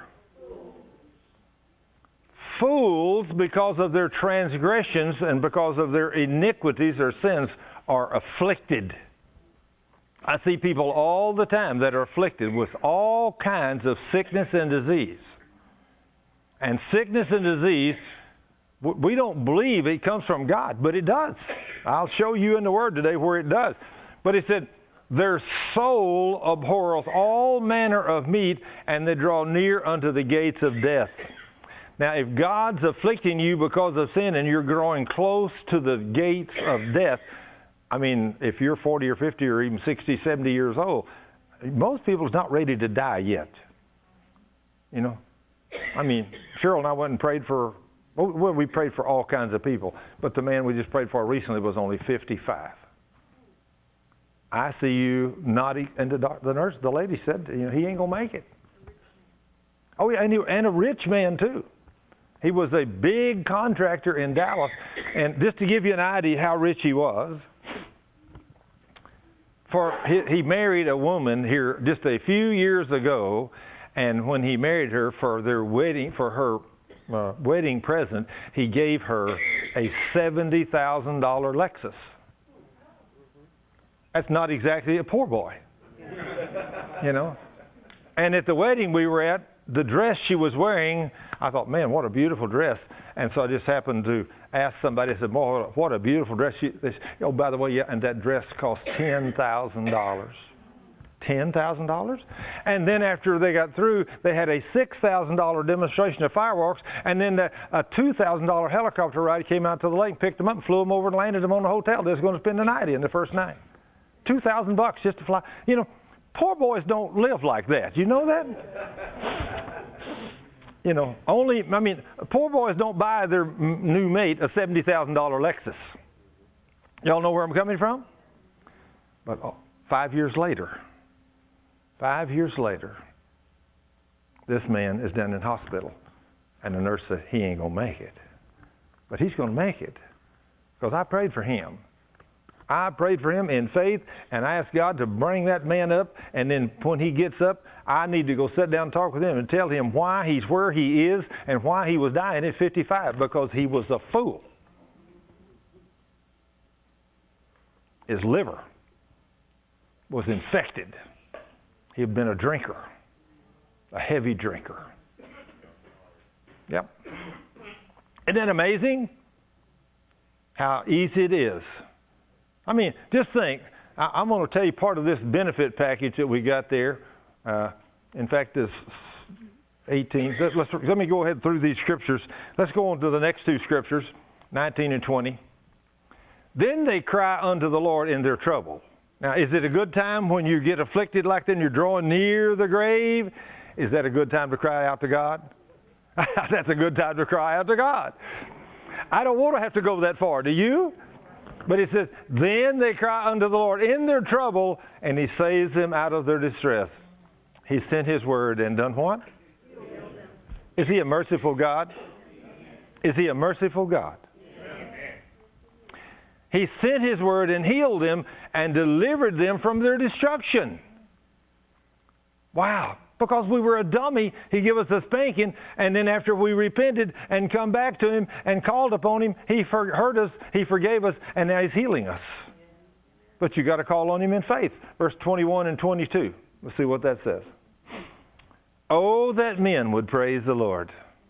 Fools, because of their transgressions and because of their iniquities or sins, are afflicted. I see people all the time that are afflicted with all kinds of sickness and disease. And sickness and disease, we don't believe it comes from God, but it does. I'll show you in the Word today where it does. But it said, their soul abhorreth all manner of meat, and they draw near unto the gates of death. Now, if God's afflicting you because of sin and you're growing close to the gates of death, I mean, if you're forty or fifty or even sixty, seventy years old, most people's not ready to die yet. You know? I mean, Cheryl and I went and prayed for, well, we prayed for all kinds of people, but the man we just prayed for recently was only fifty-five. I see you naughty, and the, the nurse, the lady said, you know, he ain't going to make it. Oh, yeah, and, he, and a rich man, too. He was a big contractor in Dallas. And just to give you an idea how rich he was, for he, he married a woman here just a few years ago, and when he married her for their wedding, for her uh, wedding present, he gave her a seventy thousand dollars Lexus. That's not exactly a poor boy, you know. And at the wedding we were at, the dress she was wearing, I thought, man, what a beautiful dress. And so I just happened to ask somebody, I said, boy, what a beautiful dress. She, they said, oh, by the way, yeah, and that dress cost ten thousand dollars. ten thousand dollars? And then after they got through, they had a six thousand dollars demonstration of fireworks, and then the, a two thousand dollars helicopter ride came out to the lake, picked them up, and flew them over and landed them on the hotel they was going to spend the night in, the first night. two thousand bucks just to fly. You know, poor boys don't live like that. You know that? You know, only, I mean, poor boys don't buy their new mate a seventy thousand dollars Lexus. Y'all know where I'm coming from? But oh, five years later, five years later, this man is down in hospital. And the nurse said, he ain't going to make it. But he's going to make it. Because I prayed for him. I prayed for him in faith, and I asked God to bring that man up, and then when he gets up, I need to go sit down and talk with him and tell him why he's where he is and why he was dying at fifty-five, because he was a fool. his liver was infected. He had been a drinker, a heavy drinker. Yep. Isn't that amazing? How easy it is. I mean, just think, I, I'm going to tell you part of this benefit package that we got there. Uh, in fact, this eighteen, let, let's, let me go ahead through these scriptures. Let's go on to the next two scriptures, nineteen and twenty. Then they cry unto the Lord in their trouble. Now, is it a good time when you get afflicted like that and you're drawing near the grave? Is that a good time to cry out to God? That's a good time to cry out to God. I don't want to have to go that far, do you? But it says, then they cry unto the Lord in their trouble, and He saves them out of their distress. He sent His word and done what? Is He a merciful God? Is He a merciful God? He sent His word and healed them and delivered them from their destruction. Wow. Because we were a dummy, He gave us a spanking, and then after we repented and come back to Him and called upon Him, He for- heard us, He forgave us, and now He's healing us. But you got to call on Him in faith. Verse twenty-one and twenty-two. Let's see what that says. Oh, that men would praise the Lord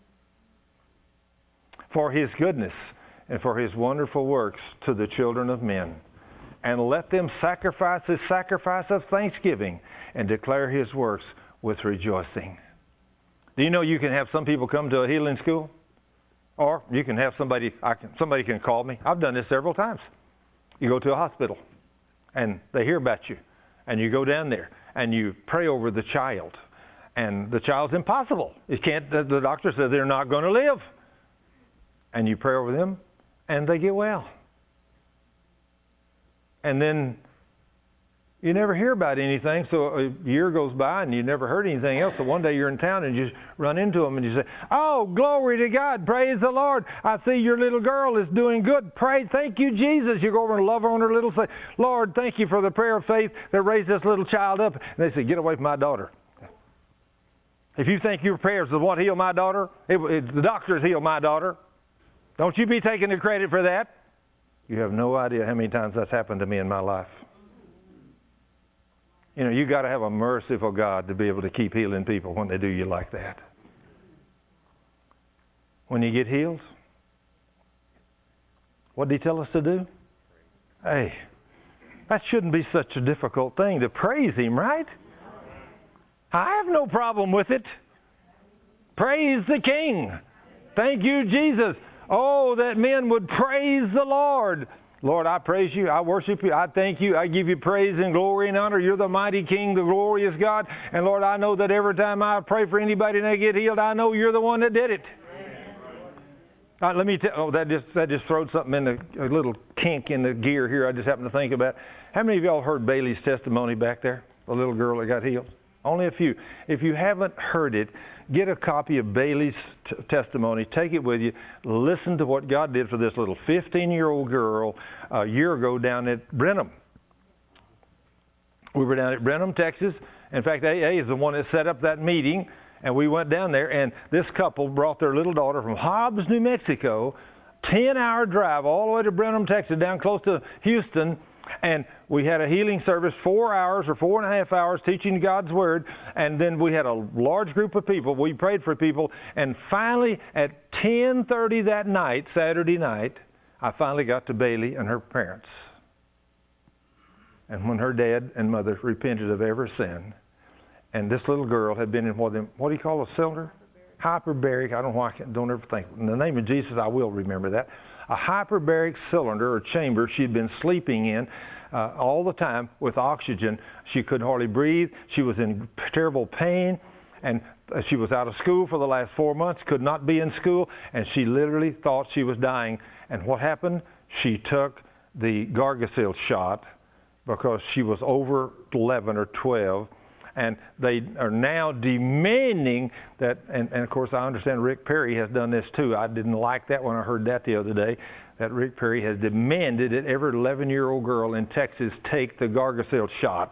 for His goodness and for His wonderful works to the children of men. And let them sacrifice His sacrifice of thanksgiving and declare His works with rejoicing. Do you know you can have some people come to a healing school? Or you can have somebody, I can, somebody can call me. I've done this several times. You go to a hospital and they hear about you. And you go down there and you pray over the child. And the child's impossible. You can't, the, the doctor says they're not going to live. And you pray over them and they get well. And then you never hear about anything, so a year goes by and you never heard anything else. So one day you're in town and you just run into them and you say, oh, glory to God, praise the Lord. I see your little girl is doing good. Praise, thank you, Jesus. You go over and love her on her little face. Lord, thank you for the prayer of faith that raised this little child up. And they say, get away from my daughter. If you think your prayers is what healed my daughter, it, it, the doctors healed my daughter. Don't you be taking the credit for that. You have no idea how many times that's happened to me in my life. You know, you got to have a merciful God to be able to keep healing people when they do you like that. When you get healed, what did He tell us to do? Hey, that shouldn't be such a difficult thing to praise Him, right? I have no problem with it. Praise the King. Thank you, Jesus. Oh, that men would praise the Lord. Lord, I praise you. I worship you. I thank you. I give you praise and glory and honor. You're the mighty King, the glorious God. And Lord, I know that every time I pray for anybody and they get healed, I know you're the one that did it. Uh, let me tell. Oh, that just that just throwed something in the a little kink in the gear here. I just happened to think about. How many of y'all heard Bailey's testimony back there? The little girl that got healed. Only a few. If you haven't heard it, get a copy of Bailey's t- testimony. Take it with you. Listen to what God did for this little fifteen-year-old girl a year ago down at Brenham. We were down at Brenham, Texas. In fact, A A is the one that set up that meeting, and we went down there, and this couple brought their little daughter from Hobbs, New Mexico, ten-hour drive all the way to Brenham, Texas, down close to Houston. And we had a healing service, four hours or four and a half hours teaching God's Word. And then we had a large group of people. We prayed for people. And finally, at ten thirty that night, Saturday night, I finally got to Bailey and her parents. And when her dad and mother repented of every sin, and this little girl had been in what, what do you call a cylinder? Hyperbaric. I don't know why I don't ever think. In the name of Jesus, I will remember that. A hyperbaric cylinder or chamber she'd been sleeping in uh, all the time with oxygen. She couldn't hardly breathe. She was in terrible pain, and she was out of school for the last four months, could not be in school, and she literally thought she was dying. And what happened? She took the Gardasil shot because she was over eleven or twelve. And they are now demanding that, and, and of course I understand Rick Perry has done this too. I didn't like that when I heard that the other day, that Rick Perry has demanded that every eleven-year-old girl in Texas take the Gardasil shot.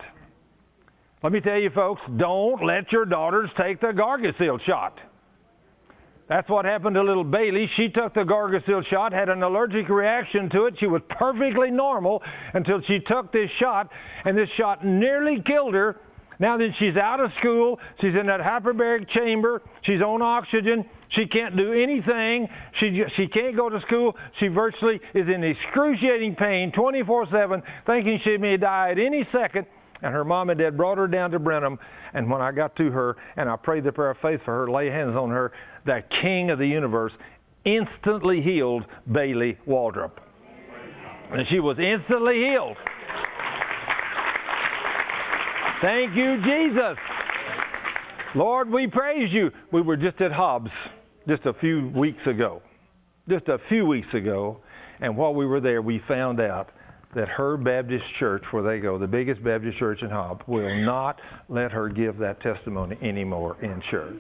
Let me tell you folks, don't let your daughters take the Gardasil shot. That's what happened to little Bailey. She took the Gardasil shot, had an allergic reaction to it. She was perfectly normal until she took this shot, and this shot nearly killed her. Now then, she's out of school. She's in that hyperbaric chamber. She's on oxygen. She can't do anything. She she can't go to school. She virtually is in excruciating pain twenty-four seven, thinking she may die at any second. And her mom and dad brought her down to Brenham. And when I got to her and I prayed the prayer of faith for her, lay hands on her, the King of the universe instantly healed Bailey Waldrop. And she was instantly healed. Thank you, Jesus. Lord, we praise you. We were just at Hobbs just a few weeks ago. Just a few weeks ago. And while we were there, we found out that her Baptist church, where they go, the biggest Baptist church in Hobbs, will not let her give that testimony anymore in church.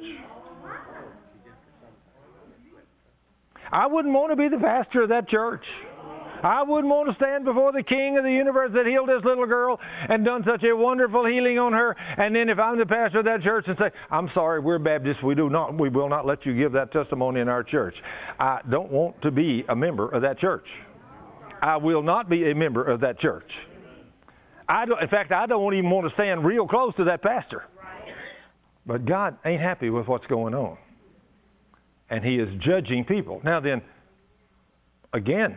I wouldn't want to be the pastor of that church. I wouldn't want to stand before the King of the universe that healed this little girl and done such a wonderful healing on her. And then if I'm the pastor of that church and say, I'm sorry, we're Baptists, we do not, we will not let you give that testimony in our church. I don't want to be a member of that church. I will not be a member of that church. I don't, in fact, I don't even want to stand real close to that pastor. But God ain't happy with what's going on. And He is judging people. Now then, again,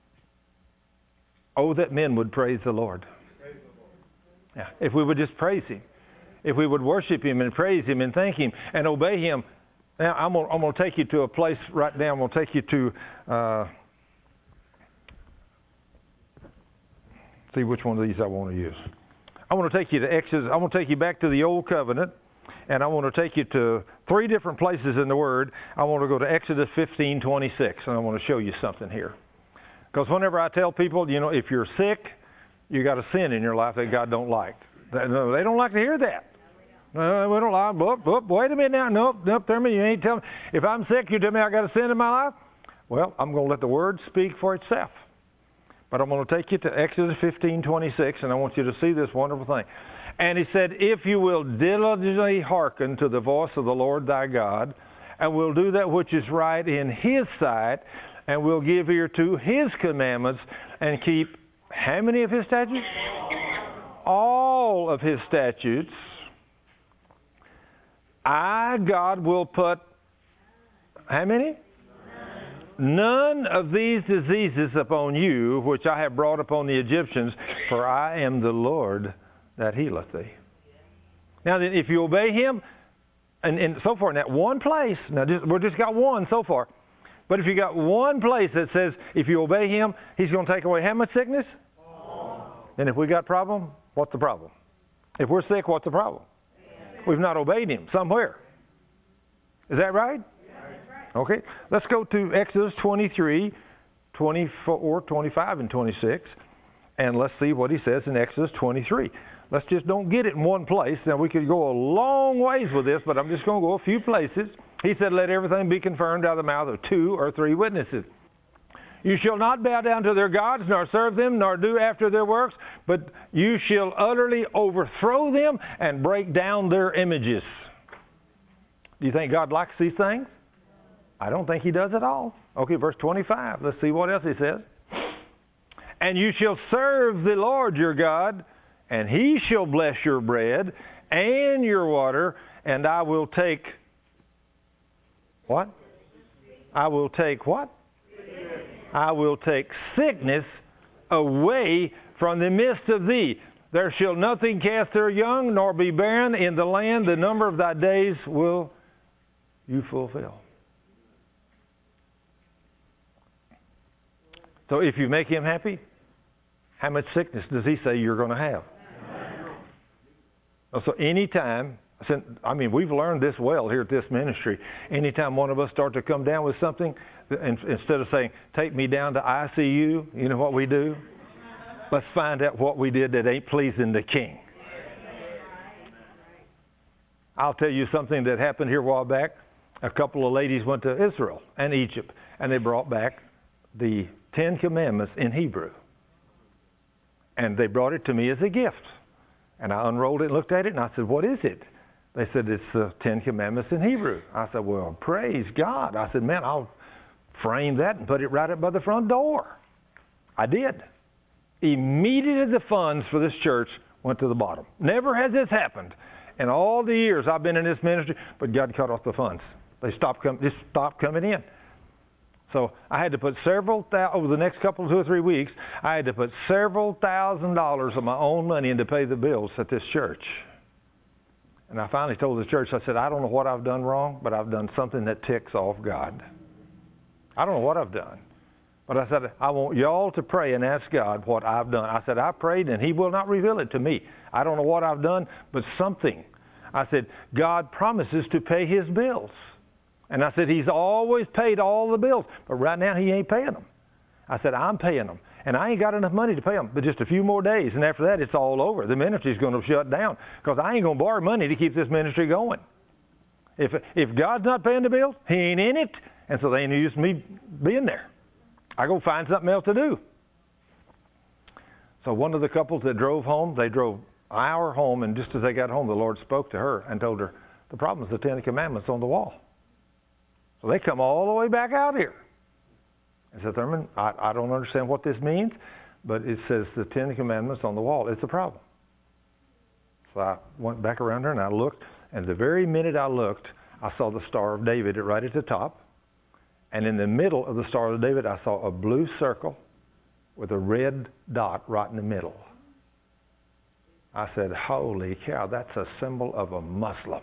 oh, that men would praise the Lord. Praise the Lord. Yeah, if we would just praise Him. If we would worship Him and praise Him and thank Him and obey Him. Now, I'm going I'm to take you to a place right now. I'm going to take you to... Uh, see which one of these I want to use. I want to take you to Exodus. I want to take you back to the Old Covenant, and I want to take you to three different places in the Word. I want to go to Exodus fifteen twenty-six, and I want to show you something here. Because whenever I tell people, you know, if you're sick, you got a sin in your life that God don't like. They, no, they don't like to hear that. No, we don't like. Whoop, whoop, wait a minute now. Nope, nope. Tell me you ain't telling me. If I'm sick, you tell me I got a sin in my life. Well, I'm going to let the Word speak for itself. But I'm going to take you to Exodus fifteen twenty-six, and I want you to see this wonderful thing. And He said, if you will diligently hearken to the voice of the Lord thy God, and will do that which is right in His sight, and will give ear to His commandments, and keep how many of His statutes? All of His statutes. I, God, will put how many? None of these diseases upon you, which I have brought upon the Egyptians, for I am the Lord that healeth thee. Now then, if you obey Him, and, and so far in that one place, now just, we've just got one so far, but if you got one place that says, if you obey Him, He's going to take away how much sickness? All. And if we got problem, what's the problem? If we're sick, what's the problem? Yeah. We've not obeyed Him somewhere. Is that right? Okay, let's go to Exodus twenty-three, twenty-four, twenty-five, and twenty-six, and let's see what He says in Exodus twenty-three. Let's just don't get it in one place. Now, we could go a long ways with this, but I'm just going to go a few places. He said, let everything be confirmed out of the mouth of two or three witnesses. You shall not bow down to their gods, nor serve them, nor do after their works, but you shall utterly overthrow them and break down their images. Do you think God likes these things? I don't think He does at all. Okay, verse twenty-five. Let's see what else He says. And you shall serve the Lord your God, and He shall bless your bread and your water, and I will take what? I will take what? I will take sickness away from the midst of thee. There shall nothing cast their young, nor be barren in the land. The number of thy days will you fulfill. So if you make Him happy, how much sickness does He say you're going to have? So anytime, I mean, we've learned this well here at this ministry. Anytime one of us start to come down with something, instead of saying, take me down to I C U, you know what we do? Let's find out what we did that ain't pleasing the King. I'll tell you something that happened here a while back. A couple of ladies went to Israel and Egypt, and they brought back the Ten Commandments in Hebrew. And they brought it to me as a gift. And I unrolled it and looked at it, and I said, what is it? They said, it's the Ten Commandments in Hebrew. I said, well, praise God. I said, man, I'll frame that and put it right up by the front door. I did. Immediately the funds for this church went to the bottom. Never has this happened in all the years I've been in this ministry, but God cut off the funds. They stopped com- just stopped coming in. So I had to put several, thou- over the next couple, two or three weeks, I had to put several thousand dollars of my own money in to pay the bills at this church. And I finally told the church, I said, I don't know what I've done wrong, but I've done something that ticks off God. I don't know what I've done. But I said, I want y'all to pray and ask God what I've done. I said, I prayed and He will not reveal it to me. I don't know what I've done, but something. I said, God promises to pay His bills. And I said, He's always paid all the bills, but right now He ain't paying them. I said, I'm paying them. And I ain't got enough money to pay them, but just a few more days. And after that, it's all over. The ministry's going to shut down because I ain't going to borrow money to keep this ministry going. If if God's not paying the bills, He ain't in it. And so they ain't used me being there. I go find something else to do. So one of the couples that drove home, they drove an hour home, and just as they got home, the Lord spoke to her and told her, the problem is the Ten Commandments on the wall. So they come all the way back out here. I said, Thurman, I, I don't understand what this means, but it says the Ten Commandments on the wall. It's a problem. So I went back around her and I looked, and the very minute I looked, I saw the Star of David right at the top. And in the middle of the Star of David, I saw a blue circle with a red dot right in the middle. I said, holy cow, that's a symbol of a Muslim.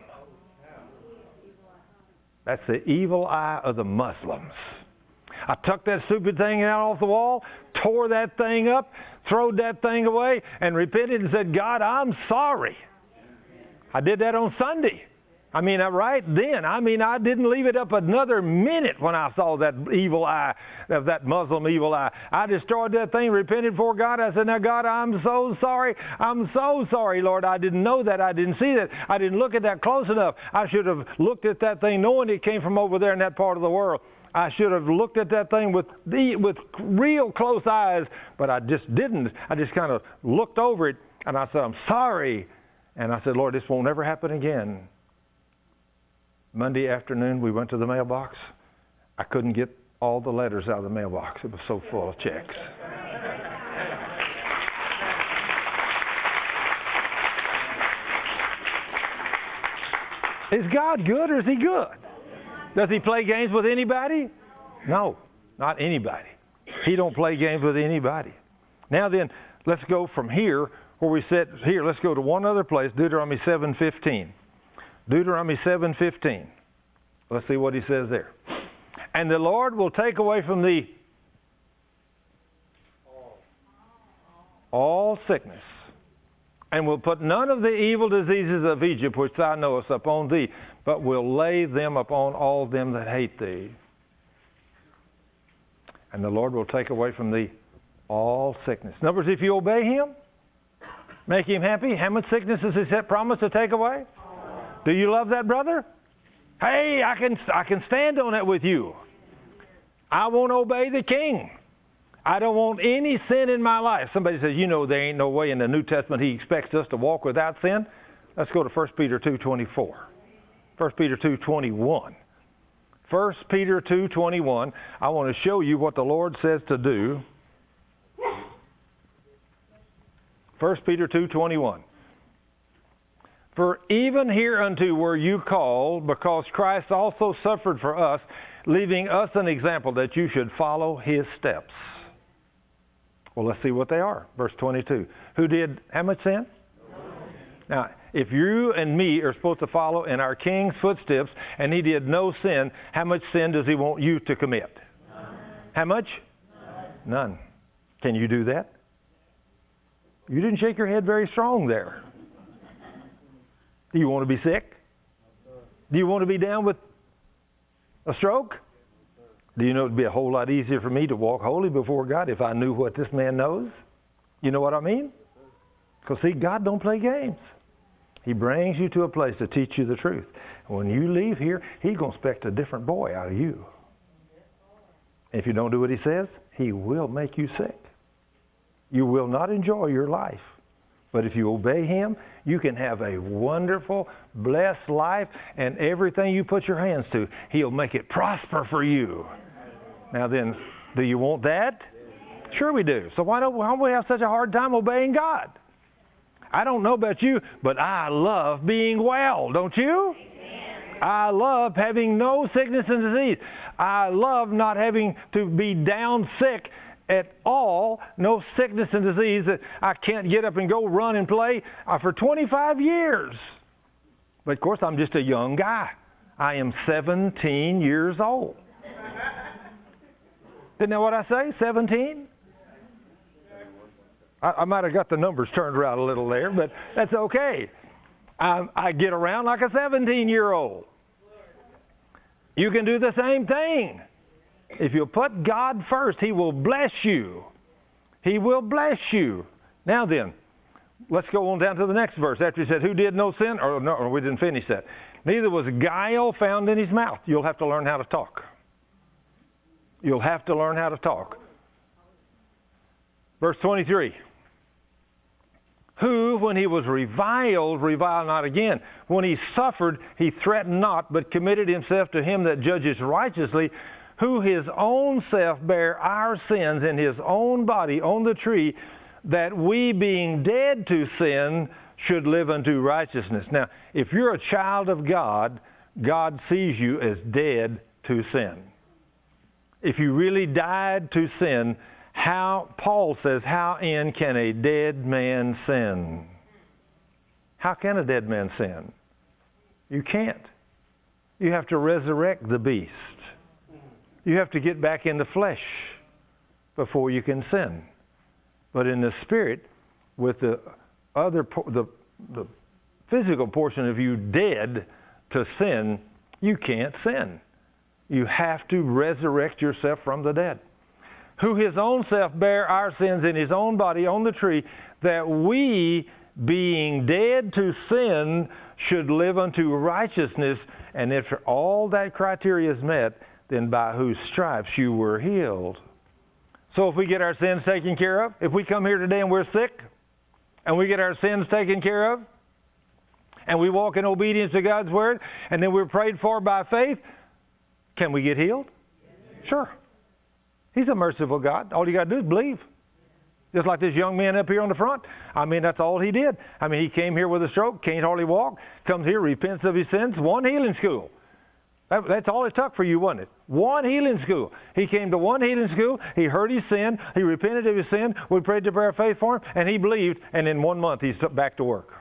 That's the evil eye of the Muslims. I took that stupid thing out off the wall, tore that thing up, throwed that thing away, and repented and said, God, I'm sorry. I did that on Sunday. I mean, right then. I mean, I didn't leave it up another minute when I saw that evil eye, of that Muslim evil eye. I destroyed that thing, repented before God. I said, now, God, I'm so sorry. I'm so sorry, Lord. I didn't know that. I didn't see that. I didn't look at that close enough. I should have looked at that thing knowing it came from over there in that part of the world. I should have looked at that thing with the, with real close eyes, but I just didn't. I just kind of looked over it, and I said, I'm sorry. And I said, Lord, this won't ever happen again. Monday afternoon, we went to the mailbox. I couldn't get all the letters out of the mailbox. It was so full of checks. Is God good or is He good? Does He play games with anybody? No, not anybody. He don't play games with anybody. Now then, let's go from here, where we sit here. Let's go to one other place, Deuteronomy seven fifteen. Deuteronomy seven fifteen. Let's see what He says there. And the Lord will take away from thee all sickness, and will put none of the evil diseases of Egypt which thou knowest upon thee, but will lay them upon all them that hate thee. And the Lord will take away from thee all sickness. In other words, if you obey Him, make Him happy, how much sickness does He promise to take away? Do you love that brother? Hey, I can I can stand on it with you. I won't obey the King. I don't want any sin in my life. Somebody says, you know, there ain't no way in the New Testament He expects us to walk without sin. Let's go to First Peter two twenty-four. First Peter two twenty-one. First Peter two twenty-one. I want to show you what the Lord says to do. First Peter two twenty-one. For even hereunto were you called, because Christ also suffered for us, leaving us an example that you should follow His steps. Well, let's see what they are. Verse twenty-two. Who did how much sin? Now, if you and me are supposed to follow in our King's footsteps, and He did no sin, how much sin does He want you to commit? None. How much? None. None. Can you do that? You didn't shake your head very strong there. Do you want to be sick? Do you want to be down with a stroke? Do you know it would be a whole lot easier for me to walk holy before God if I knew what this man knows? You know what I mean? Because see, God don't play games. He brings you to a place to teach you the truth. And when you leave here, He's going to expect a different boy out of you. If you don't do what He says, He will make you sick. You will not enjoy your life. But if you obey Him, you can have a wonderful, blessed life, and everything you put your hands to, He'll make it prosper for you. Now then, do you want that? Sure we do. So why don't, why don't we have such a hard time obeying God? I don't know about you, but I love being well, don't you? I love having no sickness and disease. I love not having to be down sick at all, no sickness and disease that I can't get up and go run and play uh, for twenty-five years. But of course, I'm just a young guy. I am seventeen years old. Isn't that what I say? seventeen? I, I might have got the numbers turned around a little there, but that's okay. I, I get around like a seventeen-year-old. You can do the same thing. If you put God first, He will bless you. He will bless you. Now then, let's go on down to the next verse. After He said, who did no sin? Or no, we didn't finish that. Neither was guile found in His mouth. You'll have to learn how to talk. You'll have to learn how to talk. Verse twenty-three. Who, when He was reviled, reviled not again. When He suffered, He threatened not, but committed Himself to Him that judges righteously, who His own self bare our sins in His own body on the tree, that we, being dead to sin, should live unto righteousness. Now, if you're a child of God, God sees you as dead to sin. If you really died to sin, how, Paul says, how in can a dead man sin? How can a dead man sin? You can't. You have to resurrect the beast. You have to get back in the flesh before you can sin. But in the spirit, with the other the the physical portion of you dead to sin, you can't sin. You have to resurrect yourself from the dead. Who His own self bare our sins in His own body on the tree, that we, being dead to sin, should live unto righteousness. And if all that criteria is met, then by whose stripes you were healed. So if we get our sins taken care of, if we come here today and we're sick, and we get our sins taken care of, and we walk in obedience to God's Word, and then we're prayed for by faith, can we get healed? Sure. He's a merciful God. All you got to do is believe. Just like this young man up here on the front. I mean, that's all he did. I mean, he came here with a stroke, can't hardly walk, comes here, repents of his sins, one healing school. That, that's all it took for you, wasn't it? One healing school. He came to one healing school. He heard his sin. He repented of his sin. We prayed the prayer of faith for him, and he believed. And in one month, he's back to work.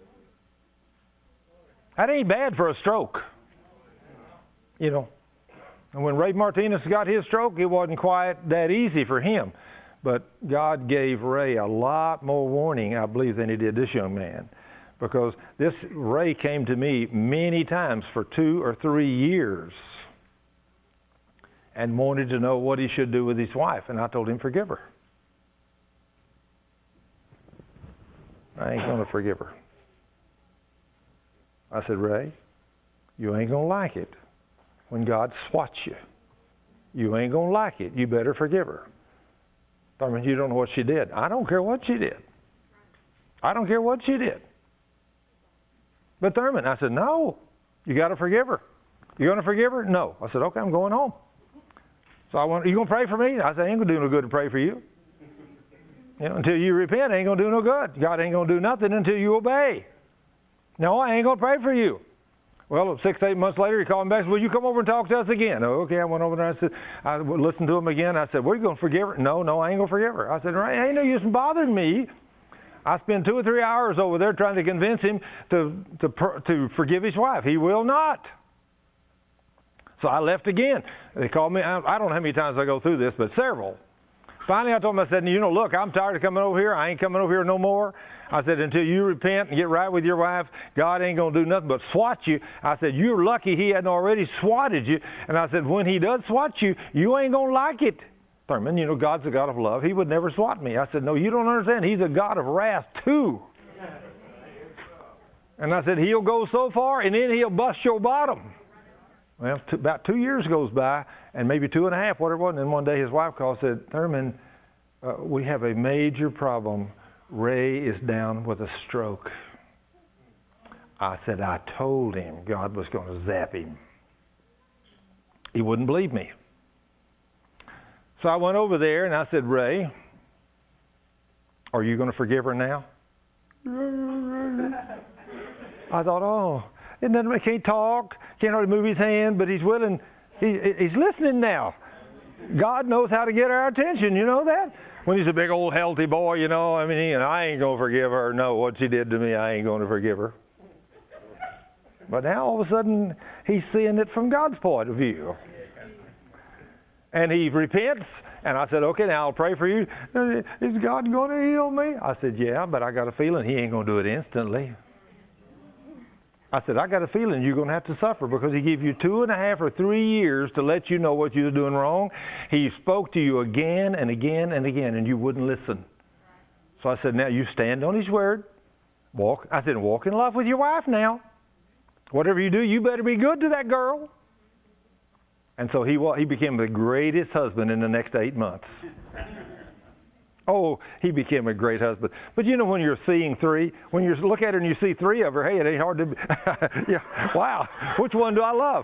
That ain't bad for a stroke. You know. And when Ray Martinez got his stroke, it wasn't quite that easy for him. But God gave Ray a lot more warning, I believe, than He did this young man. Because this Ray came to me many times for two or three years and wanted to know what he should do with his wife. And I told him, forgive her. I ain't going to forgive her. I said, Ray, you ain't going to like it when God swats you. You ain't going to like it. You better forgive her. Thurman, you don't know what she did. I don't care what she did. I don't care what she did. But Thurman, I said, no, you got to forgive her. You going to forgive her? No. I said, okay, I'm going home. So I went, you going to pray for me? I said, I ain't going to do no good to pray for you. You know, until you repent, ain't going to do no good. God ain't going to do nothing until you obey. No, I ain't going to pray for you. Well, six, eight months later, he called me back and said, will you come over and talk to us again? Oh, okay, I went over there. I said, I listened to him again. I said, well, you going to forgive her? No, no, I ain't going to forgive her. I said, right, ain't no use in bothering me. I spent two or three hours over there trying to convince him to, to, to forgive his wife. He will not. So I left again. They called me. I, I don't know how many times I go through this, but several. Finally, I told him, I said, you know, look, I'm tired of coming over here. I ain't coming over here no more. I said, until you repent and get right with your wife, God ain't going to do nothing but swat you. I said, you're lucky He hadn't already swatted you. And I said, when He does swat you, you ain't going to like it. Thurman, you know, God's a God of love. He would never swat me. I said, no, you don't understand. He's a God of wrath, too. And I said, He'll go so far, and then He'll bust your bottom. Well, t- about two years goes by, and maybe two and a half, whatever it was. And then one day his wife called and said, Thurman, uh, we have a major problem Ray is down with a stroke. I said, I told him God was going to zap him. He wouldn't believe me. So I went over there and I said, Ray, are you going to forgive her now? I thought, oh, isn't that, he can't talk, can't hardly move his hand, but he's willing, he, he's listening now. God knows how to get our attention, you know that? When he's a big old healthy boy, you know, I mean, he, I ain't going to forgive her. No, what she did to me, I ain't going to forgive her. But now all of a sudden, he's seeing it from God's point of view. And he repents, and I said, okay, now I'll pray for you. Is God going to heal me? I said, yeah, but I got a feeling he ain't going to do it instantly. I said, I got a feeling you're going to have to suffer because he gave you two and a half or three years to let you know what you were doing wrong. He spoke to you again and again and again, and you wouldn't listen. So I said, now you stand on his word. Walk. I said, walk in love with your wife now. Whatever you do, you better be good to that girl. And so he he became the greatest husband in the next eight months. Oh, he became a great husband. But you know, when you're seeing three, when you look at her and you see three of her, hey, it ain't hard to, yeah, wow, which one do I love?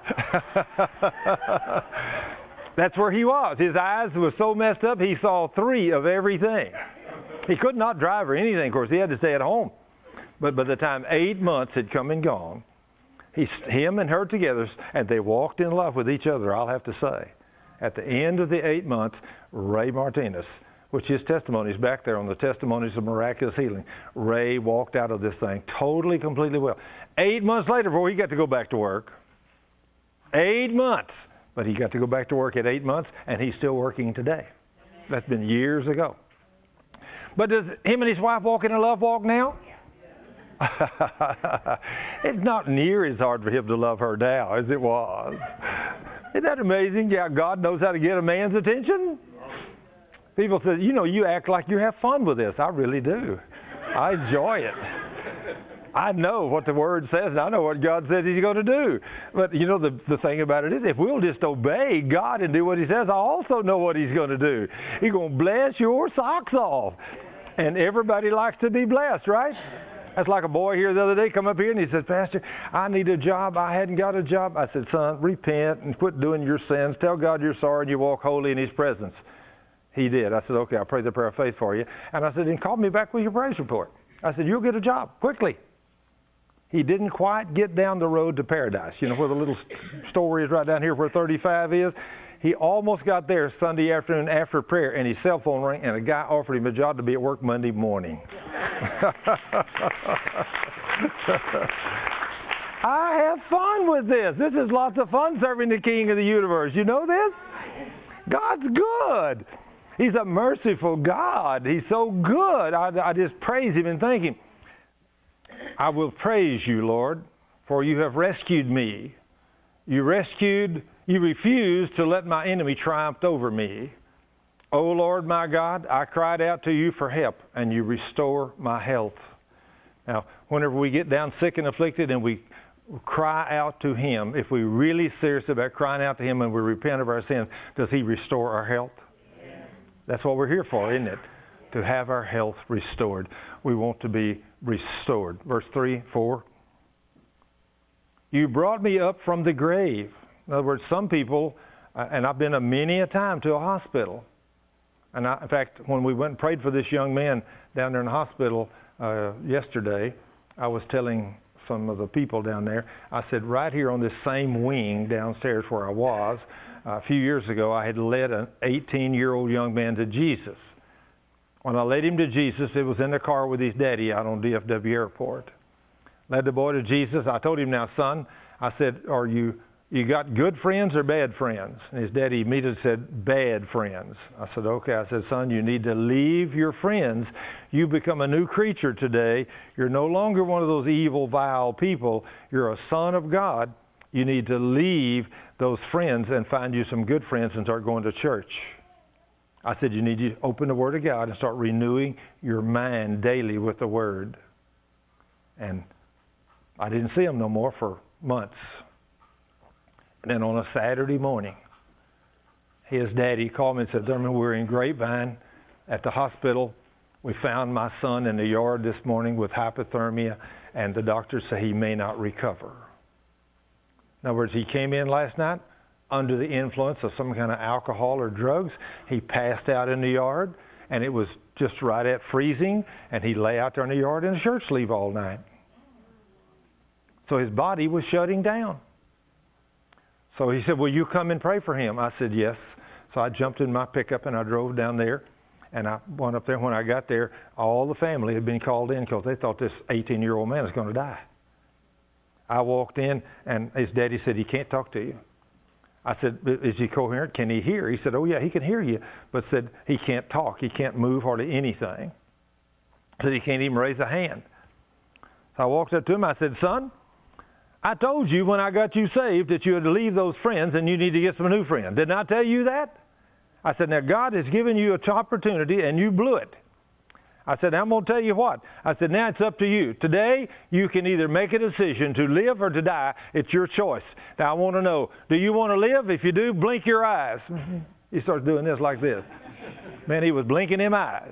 That's where he was. His eyes were so messed up, he saw three of everything. He could not drive or anything, of course. He had to stay at home. But by the time eight months had come and gone, he, him and her together, and they walked in love with each other, I'll have to say. At the end of the eight months, Ray Martinez, which his testimony is back there on the testimonies of miraculous healing, Ray walked out of this thing totally, completely well. Eight months later, before he got to go back to work. Eight months. But he got to go back to work at eight months, and he's still working today. That's been years ago. But does him and his wife walk in a love walk now? It's not near as hard for him to love her now as it was. Isn't that amazing? Yeah, God knows how to get a man's attention. People say, you know, you act like you have fun with this. I really do. I enjoy it. I know what the Word says, and I know what God says He's going to do. But, you know, the, the thing about it is, if we'll just obey God and do what He says, I also know what He's going to do. He's going to bless your socks off. And everybody likes to be blessed, right? That's like a boy here the other day come up here and he said, Pastor, I need a job. I hadn't got a job. I said, son, repent and quit doing your sins. Tell God you're sorry and you walk holy in His presence. He did. I said, okay, I'll pray the prayer of faith for you. And I said, then call me back with your praise report. I said, you'll get a job quickly. He didn't quite get down the road to paradise. You know where the little store is right down here where thirty-five is? He almost got there Sunday afternoon after prayer, and his cell phone rang, and a guy offered him a job to be at work Monday morning. I have fun with this. This is lots of fun serving the King of the universe. You know this? God's good. He's a merciful God. He's so good. I, I just praise Him and thank Him. I will praise you, Lord, for you have rescued me. You rescued, you refused to let my enemy triumph over me. O Lord, my God, I cried out to you for help, and you restore my health. Now, whenever we get down sick and afflicted and we cry out to Him, if we're really serious about crying out to Him and we repent of our sins, does He restore our health? Yes. That's what we're here for, isn't it? To have our health restored. We want to be restored. Verse three, four. You brought me up from the grave. In other words, some people, uh, and I've been a many a time to a hospital. And I, in fact, when we went and prayed for this young man down there in the hospital uh, yesterday, I was telling some of the people down there, I said, right here on this same wing downstairs where I was, uh, a few years ago, I had led an eighteen-year-old young man to Jesus. When I led him to Jesus, it was in the car with his daddy out on D F W Airport. Led the boy to Jesus. I told him, now, son, I said, are you, you got good friends or bad friends? And his daddy immediately said, bad friends. I said, okay. I said, son, you need to leave your friends. You become a new creature today. You're no longer one of those evil, vile people. You're a son of God. You need to leave those friends and find you some good friends and start going to church. I said, you need to open the Word of God and start renewing your mind daily with the Word. And I didn't see him no more for months. And then on a Saturday morning, his daddy called me and said, Thurman, we're in Grapevine at the hospital. We found my son in the yard this morning with hypothermia, and the doctors say he may not recover. In other words, he came in last night under the influence of some kind of alcohol or drugs. He passed out in the yard, and it was just right at freezing, and he lay out there in the yard in a shirt sleeve all night. So his body was shutting down. So he said, will you come and pray for him? I said, yes. So I jumped in my pickup and I drove down there, and I went up there. When I got there, all the family had been called in because they thought this eighteen-year-old man was going to die. I walked in, and his daddy said, he can't talk to you. I said, is he coherent? Can he hear? He said, oh, yeah, he can hear you, but said he can't talk. He can't move hardly anything. Said he can't even raise a hand. So I walked up to him. I said, son, I told you when I got you saved that you had to leave those friends and you need to get some new friends. Didn't I tell you that? I said, now God has given you an opportunity and you blew it. I said, I'm going to tell you what. I said, now it's up to you. Today, you can either make a decision to live or to die. It's your choice. Now, I want to know, do you want to live? If you do, blink your eyes. He starts doing this like this. Man, he was blinking him eyes.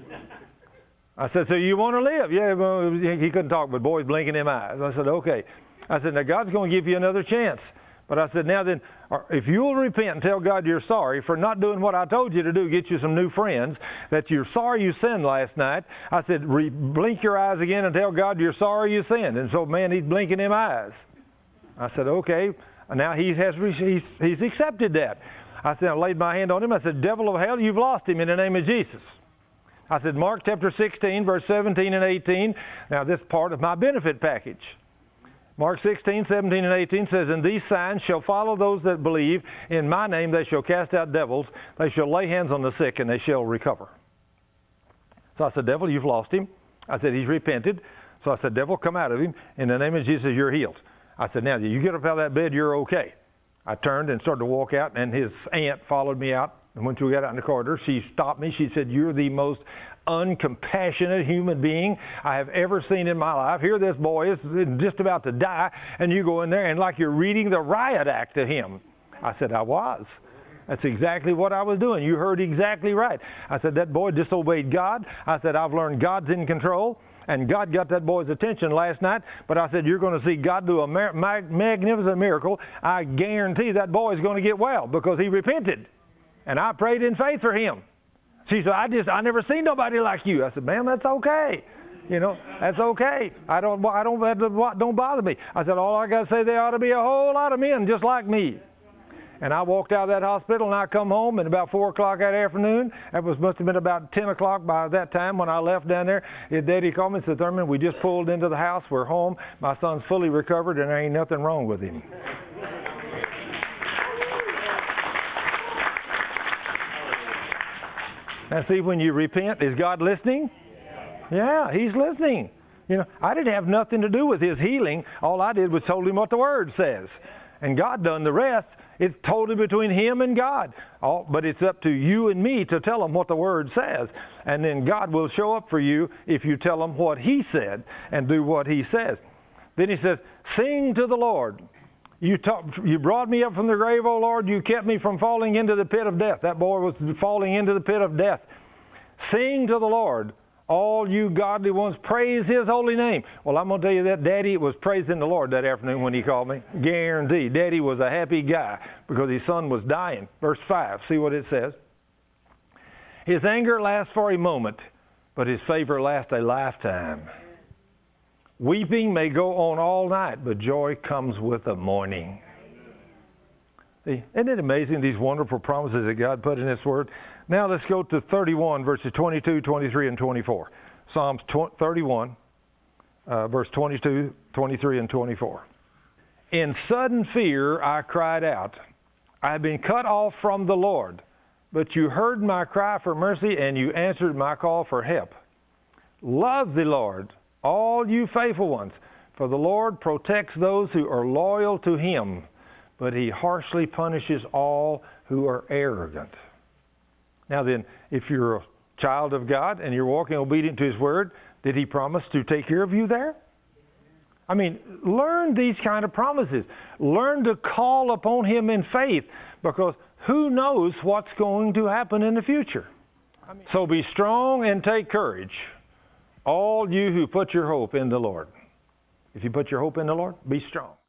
I said, so you want to live? Yeah, well, he couldn't talk, but boy, he's blinking him eyes. I said, okay. I said, now God's going to give you another chance. But I said, now then, if you'll repent and tell God you're sorry for not doing what I told you to do, get you some new friends, that you're sorry you sinned last night, I said, re- blink your eyes again and tell God you're sorry you sinned. And so, man, he's blinking him eyes. I said, okay. Now he has he's, he's accepted that. I said, I laid my hand on him. I said, devil of hell, you've lost him in the name of Jesus. I said, Mark chapter sixteen, verse seventeen and eighteen. Now, this part of my benefit package. Mark sixteen, seventeen, and eighteen says, and these signs shall follow those that believe. In my name they shall cast out devils. They shall lay hands on the sick, and they shall recover. So I said, devil, you've lost him. I said, he's repented. So I said, devil, come out of him. In the name of Jesus, you're healed. I said, now, you get up out of that bed, you're okay. I turned and started to walk out, and his aunt followed me out. And when we got out in the corridor, she stopped me. She said, you're the most uncompassionate human being I have ever seen in my life. Here this boy is just about to die, and you go in there and like you're reading the riot act to him. I said, I was. That's exactly what I was doing. You heard exactly right. I said, that boy disobeyed God. I said, I've learned God's in control. And God got that boy's attention last night. But I said, you're going to see God do a mar- mag- magnificent miracle. I guarantee that boy is going to get well because he repented. And I prayed in faith for him. She said, I just, I never seen nobody like you. I said, ma'am, that's okay. You know, that's okay. I don't, I don't, that don't bother me. I said, all I got to say, there ought to be a whole lot of men just like me. And I walked out of that hospital, and I come home, and about four o'clock that afternoon, that was must have been about ten o'clock by that time when I left down there. His daddy called me and said, Thurman, we just pulled into the house. We're home. My son's fully recovered, and there ain't nothing wrong with him. Now, see, when you repent, is God listening? Yeah, He's listening. You know, I didn't have nothing to do with his healing. All I did was told him what the Word says. And God done the rest. It's totally between him and God. All, but it's up to you and me to tell him what the Word says. And then God will show up for you if you tell him what He said and do what He says. Then He says, sing to the Lord. You, talk, you brought me up from the grave, O Lord. You kept me from falling into the pit of death. That boy was falling into the pit of death. Sing to the Lord, all you godly ones. Praise His holy name. Well, I'm going to tell you that Daddy was praising the Lord that afternoon when he called me. Guaranteed. Daddy was a happy guy because his son was dying. Verse five, see what it says. His anger lasts for a moment, but His favor lasts a lifetime. Weeping may go on all night, but joy comes with the morning. See, isn't it amazing, these wonderful promises that God put in His Word? Now let's go to thirty-one, verses twenty-two, twenty-three, and twenty-four. Psalms thirty-one, uh, verse twenty-two, twenty-three, and twenty-four. In sudden fear I cried out. I have been cut off from the Lord, but you heard my cry for mercy, and you answered my call for help. Love the Lord, all you faithful ones, for the Lord protects those who are loyal to Him, but He harshly punishes all who are arrogant. Now then, if you're a child of God and you're walking obedient to His Word, did He promise to take care of you there? I mean, learn these kind of promises. Learn to call upon Him in faith, because who knows what's going to happen in the future? So be strong and take courage, all you who put your hope in the Lord. If you put your hope in the Lord, be strong.